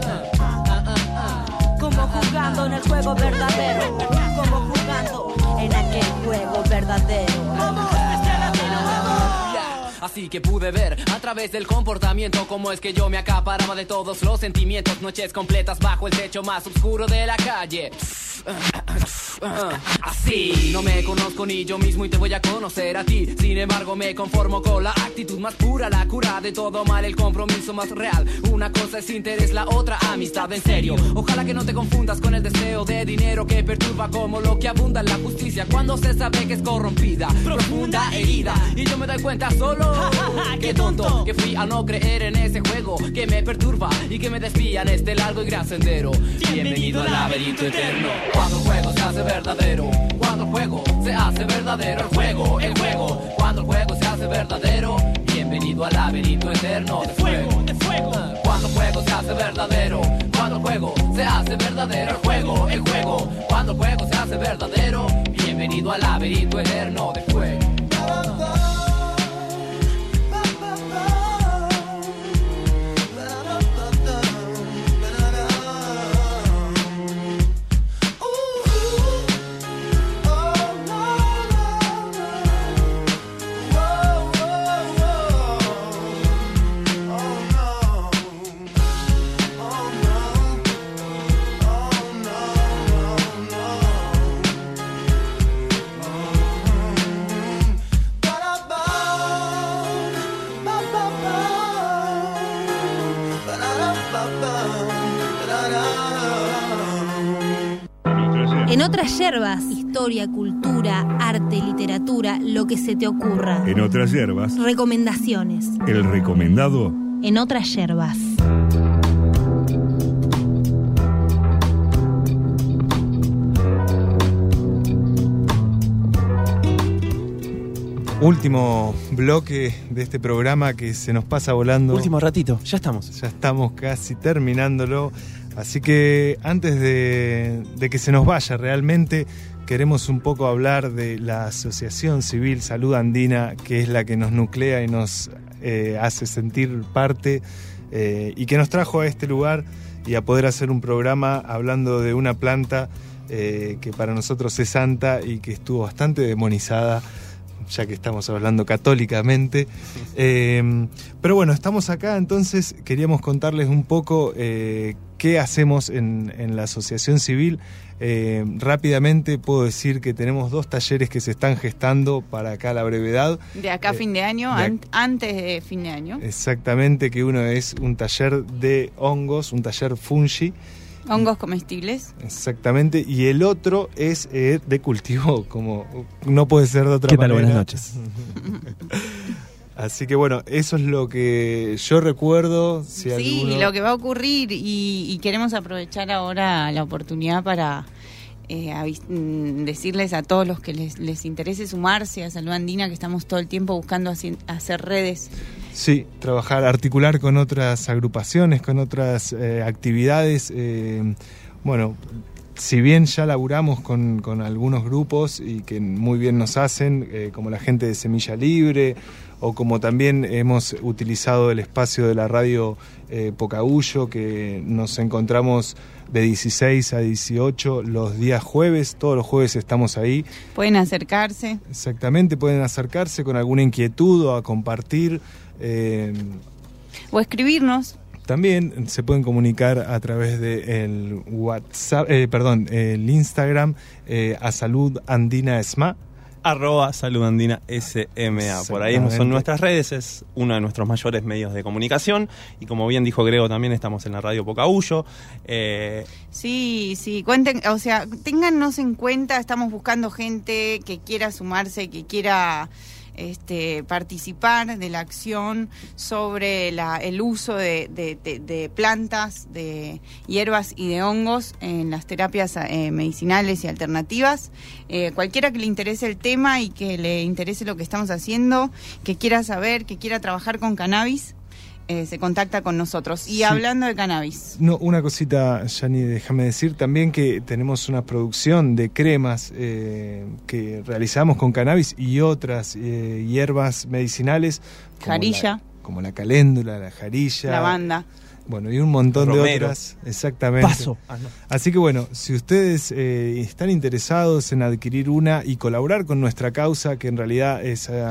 Speaker 11: Como jugando en el juego verdadero, como jugando en aquel juego verdadero.
Speaker 10: Así que pude ver a través del comportamiento cómo es que yo me acaparaba de todos los sentimientos. Noches completas bajo el techo más oscuro de la calle. Así no me conozco ni yo mismo y te voy a conocer a ti. Sin embargo me conformo con la actitud más pura, la cura de todo mal, el compromiso más real. Una cosa es interés, la otra amistad en serio. Ojalá que no te confundas con el deseo de dinero que perturba como lo que abunda en la justicia cuando se sabe que es corrompida, profunda herida. Y yo me doy cuenta solo, qué tonto que fui al no creer en ese juego que me perturba y que me desvía en este largo y gran sendero. Bienvenido al laberinto eterno. Cuando el juego se hace verdadero, cuando el juego se hace verdadero, el juego, cuando el juego se hace verdadero, bienvenido al laberinto eterno de fuego. Cuando el juego se hace verdadero, cuando el juego se hace verdadero, el juego, cuando el juego se hace verdadero, bienvenido al laberinto eterno de fuego.
Speaker 6: En otras yerbas, historia, cultura, arte, literatura, lo que se te ocurra.
Speaker 7: En otras yerbas,
Speaker 6: Recomendaciones.
Speaker 7: el recomendado.
Speaker 6: En otras yerbas.
Speaker 1: Último bloque de este programa que se nos pasa volando.
Speaker 3: Último ratito, ya estamos.
Speaker 1: Ya estamos casi terminándolo. Así que antes de que se nos vaya realmente, queremos un poco hablar de la Asociación Civil Salud Andina, que es la que nos nuclea y nos hace sentir parte y que nos trajo a este lugar y a poder hacer un programa hablando de una planta que para nosotros es santa y que estuvo bastante demonizada, ya que estamos hablando católicamente. Pero bueno, estamos acá, entonces queríamos contarles un poco qué hacemos en la Asociación Civil. Rápidamente puedo decir que tenemos 2 talleres que se están gestando para acá a la brevedad.
Speaker 2: De acá a fin de año, antes de fin de año.
Speaker 1: Exactamente, que uno es un taller de hongos, un taller fungi.
Speaker 2: Hongos comestibles.
Speaker 1: Exactamente, y el otro es de cultivo, como no puede ser de otra manera.
Speaker 3: ¿Qué tal? Buenas noches.
Speaker 1: Así que bueno, eso es lo que yo recuerdo. Si
Speaker 2: sí,
Speaker 1: alguno...
Speaker 2: lo que va a ocurrir y queremos aprovechar ahora la oportunidad para decirles a todos los que les interese sumarse a Salud Andina, que estamos todo el tiempo buscando hacer redes.
Speaker 1: Sí, trabajar, articular con otras agrupaciones, con otras actividades. Bueno, si bien ya laburamos con algunos grupos y que muy bien nos hacen, como la gente de Semilla Libre, o como también hemos utilizado el espacio de la radio Pocahuyo, que nos encontramos de 16 a 18 los días jueves, todos los jueves estamos ahí.
Speaker 2: Pueden acercarse.
Speaker 1: Exactamente, pueden acercarse con alguna inquietud o a compartir.
Speaker 2: O escribirnos.
Speaker 1: También se pueden comunicar a través del WhatsApp, el Instagram, a Salud Andina SMA.
Speaker 3: @saludandina SMA. Por ahí son nuestras redes, es uno de nuestros mayores medios de comunicación. Y como bien dijo Grego, también estamos en la radio Pocahuyo.
Speaker 2: Sí, cuenten, o sea, téngannos en cuenta, estamos buscando gente que quiera sumarse, que quiera participar de la acción sobre el uso de plantas, de hierbas y de hongos en las terapias medicinales y alternativas. Cualquiera que le interese el tema y que le interese lo que estamos haciendo, que quiera saber, que quiera trabajar con cannabis, se contacta con nosotros. Y sí, hablando de cannabis.
Speaker 1: No, una cosita, Yani, déjame decir también que tenemos una producción de cremas que realizamos con cannabis y otras hierbas medicinales.
Speaker 2: Jarilla.
Speaker 1: Como la caléndula, la jarilla.
Speaker 2: Lavanda.
Speaker 1: Bueno, y un montón
Speaker 3: Romero.
Speaker 1: de otras, exactamente.
Speaker 3: Paso. No.
Speaker 1: Así que bueno, si ustedes están interesados en adquirir una y colaborar con nuestra causa, que en realidad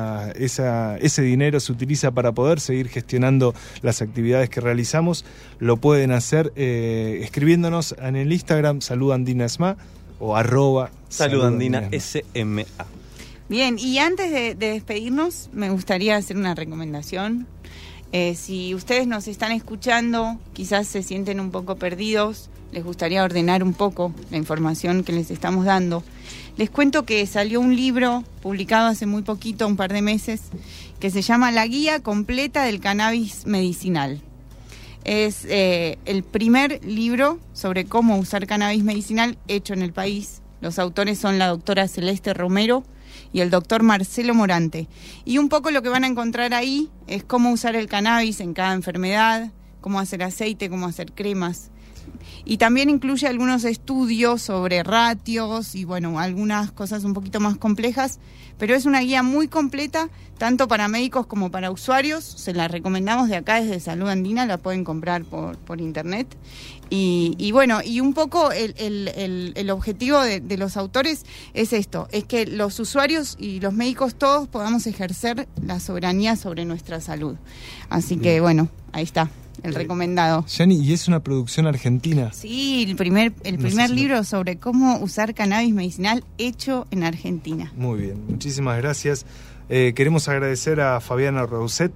Speaker 1: ese dinero se utiliza para poder seguir gestionando las actividades que realizamos, lo pueden hacer escribiéndonos en el Instagram @saludandinasma o @saludandinasma.
Speaker 2: Bien, y antes de despedirnos, me gustaría hacer una recomendación. Si ustedes nos están escuchando, quizás se sienten un poco perdidos, les gustaría ordenar un poco la información que les estamos dando. Les cuento que salió un libro publicado hace muy poquito, un par de meses, que se llama La Guía Completa del Cannabis Medicinal. Es el primer libro sobre cómo usar cannabis medicinal hecho en el país. Los autores son la doctora Celeste Romero y el doctor Marcelo Morante. Y un poco lo que van a encontrar ahí es cómo usar el cannabis en cada enfermedad, cómo hacer aceite, cómo hacer cremas. Y también incluye algunos estudios sobre ratios y, bueno, algunas cosas un poquito más complejas, pero es una guía muy completa, tanto para médicos como para usuarios. Se la recomendamos de acá desde Salud Andina, la pueden comprar por internet. Y bueno, y un poco el objetivo de los autores es esto, es que los usuarios y los médicos todos podamos ejercer la soberanía sobre nuestra salud. Así que, bueno, ahí está. El recomendado.
Speaker 1: Yani, ¿y es una producción argentina?
Speaker 2: Sí, el primer libro sobre cómo usar cannabis medicinal hecho en Argentina.
Speaker 1: Muy bien, muchísimas gracias. Queremos agradecer a Fabiana Rousset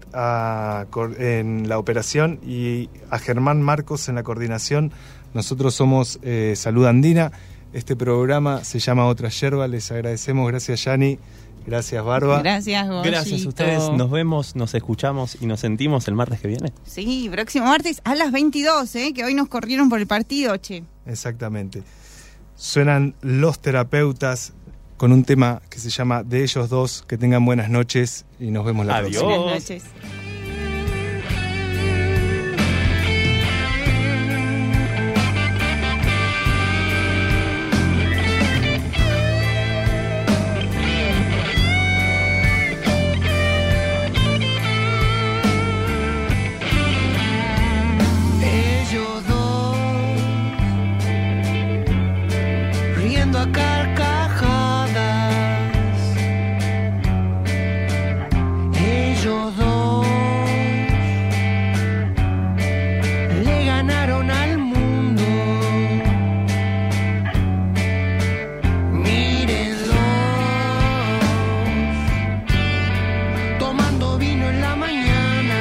Speaker 1: en la operación y a Germán Marcos en la coordinación. Nosotros somos Salud Andina. Este programa se llama Otra Yerba. Les agradecemos. Gracias, Yani. Gracias, Barba.
Speaker 2: Gracias, Goyito.
Speaker 3: Gracias a ustedes. Nos vemos, nos escuchamos y nos sentimos el martes que viene.
Speaker 2: Sí, próximo martes a las 22, que hoy nos corrieron por el partido, che.
Speaker 1: Exactamente. Suenan Los Terapeutas con un tema que se llama De Ellos Dos. Que tengan buenas noches y nos vemos la próxima.
Speaker 2: Buenas noches.
Speaker 9: A carcajadas, ellos dos le ganaron al mundo. Mírenlos tomando vino en la mañana.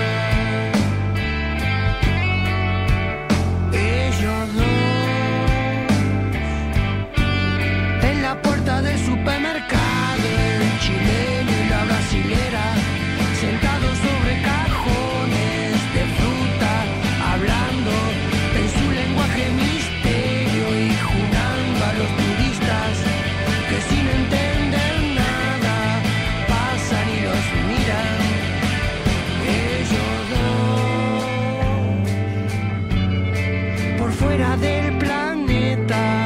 Speaker 9: Ellos dos en la puerta del supermercado, el chileno y la brasilera, sentados sobre cajones de fruta, hablando en su lenguaje misterio y jurando a los turistas que sin entender nada pasan y los miran. Ellos dos por fuera del planeta.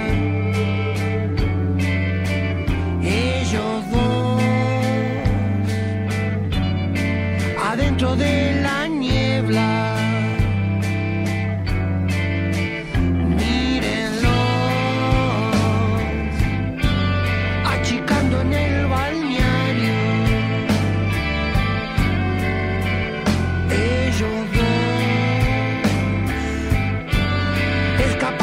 Speaker 9: Adentro de la niebla, mírenlos, achicando en el balneario. Ellos dos escapan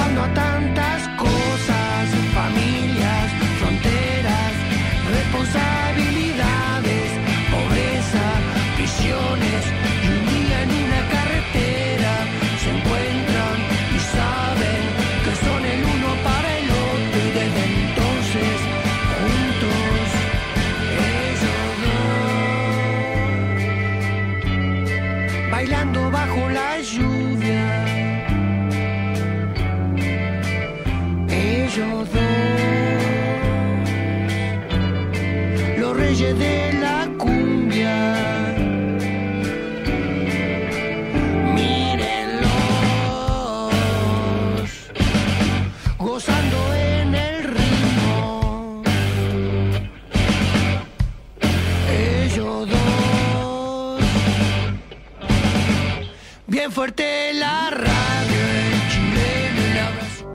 Speaker 9: jugando bajo la lluvia. Ellos dos, los reyes de la cumbia. Gozando en el ritmo, ellos dos, bien fuerte la radio.